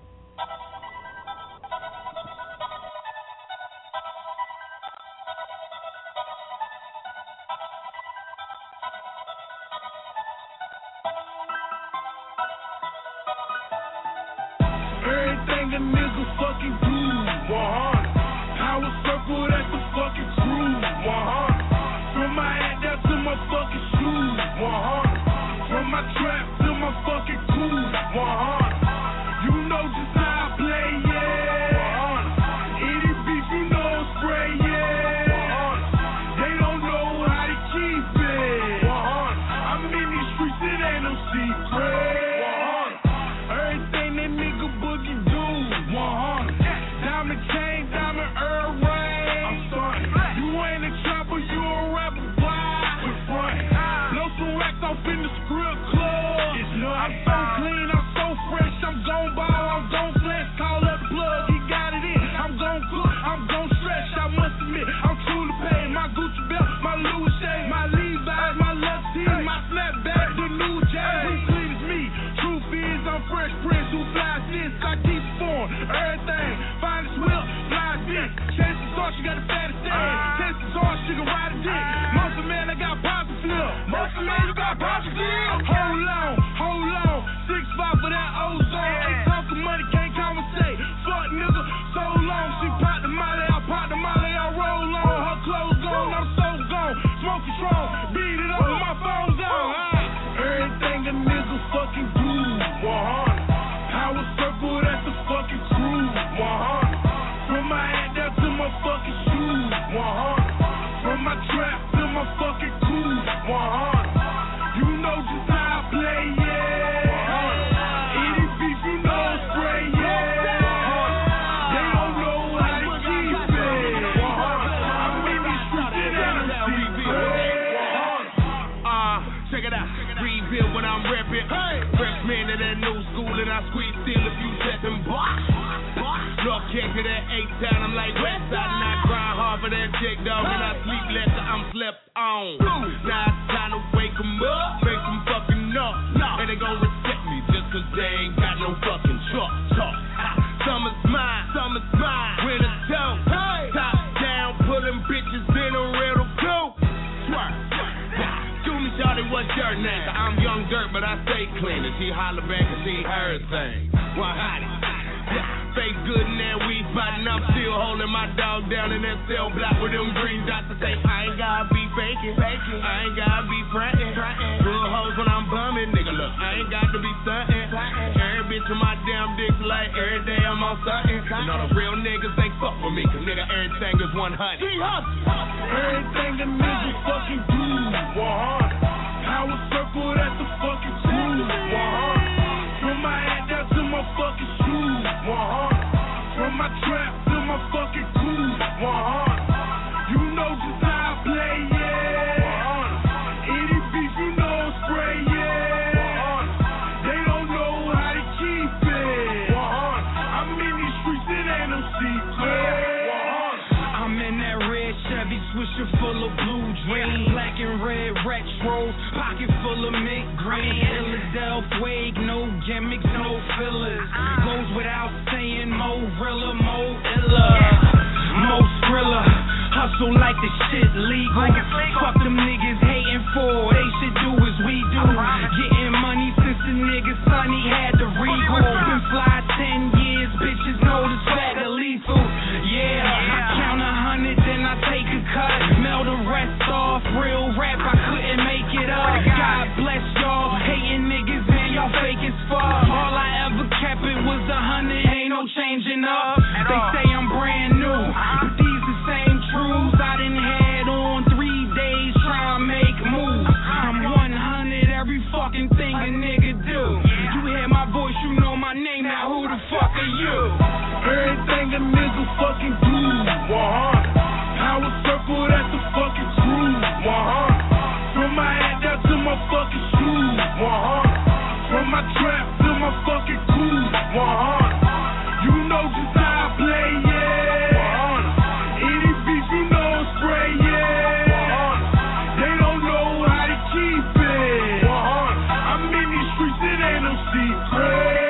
Everything a nigga fucking do, one hundred. Power circle, that's the fucking crew, one hundred. From my hat down to my fucking shoes, one hundred. From my trap to my fucking crew, one hundred. You know just how I play, yeah, one hundred. Any beef, you know I'm spray, yeah, one hundred. They don't know how to keep it, one hundred. I'm in these streets, it ain't no secret. Everything that nigga Boogie do, one hundred. Diamond chain, shit. Monster man, I got pops to flip. Monster man, you got pops to flip. Hold on, hold on. Six five for that ozone. Ain't talking money, can't conversate. Fuck nigga, so long. She pop the molly, I pop the molly, I roll on. Her clothes gone, I'm so gone. Smoking strong, beat it up with my phone's on. Ah. Everything a nigga fucking do, one hundred. Power circle, that's the fucking crew, one hundred. From my head down to my fucking shoes, one hundred. From my trap to my fucking crew, one hundred. You know just how I play, yeah. Any beef, you know spray, yeah. They don't know how to keep it. I'm in these streets and I don't see it. Uh, check it out. Rebuild when I'm reppin'. Freshman to that new school and I squeeze still a few sets and box. North Check to that eight town, I'm like West Side and I grind hard for that check dog and I sleep less so I'm slept on. Now it's time to wake 'em up, make 'em fucking up. And they gon' respect me just cause they ain't got no fucking truck. Talk. Summer's mine, summer's mine. Winter toe, top down, pullin' bitches in a rental coupe. Swerve. Do me, Charlie, what's your name? I'm Young Dirt, but I stay clean. And she holler back and she her thing. Well, hottie. Face good in that weed spot, and I'm still holding my dog down in that cell block with them green dots to say I ain't gotta be faking, faking. I ain't gotta be frontin', full hoes when I'm bumming, nigga. Look, I ain't got to be stuntin'. Every bitch with my damn dick like every day I'm on something. And all the real niggas they fuck with me, cause nigga everything is one hundred. Everything a nigga fucking do, one hundred. Power circle, that's the fucking crew, one hundred. From my head down to my fucking shoes, one hundred. From my trap to my fucking crew, one hundred. You know just how I play, yeah. one hundred. Any beef, you know spray, yeah. one hundred. They don't know how to keep it. one hundred. I'm in these streets, it ain't no secret. I'm in that red Chevy, swisher full of blue dreams, black and red retro, pocket full of mint green, Philadelphia, no gimmicks, no fillers, goes without saying, mo rilla, mo illa, mo skrilla, hustle like the shit legal, fuck them niggas hating for, they should do as we do, getting money since the nigga Sonny had the regal, been fly ten years, bitches know this fat lethal, yeah, I count a hundred, then I take a cut, mail the rest off, real rap, I couldn't make it up, God bless y'all, hating niggas, man, y'all fake as fuck, all I ever kept it was a hundred, ain't no changing up, they say I'm brand new, but these the same truths, I done had on three days, trying to make moves, I'm one hundred, every fucking thing a nigga do, you hear my voice, you know my name, now who the fuck are you? Everything a nigga fucking do, one hundred. Power circle, that's the fucking crew, one hundred. From my head down to my fucking shoes, one hundred. From my trap to my fucking crew, one hundred. You know just how I play, yeah. one hundred. Any beef, you know spray, yeah. one hundred. They don't know how to keep it. one hundred. I'm in these streets, it ain't no secret.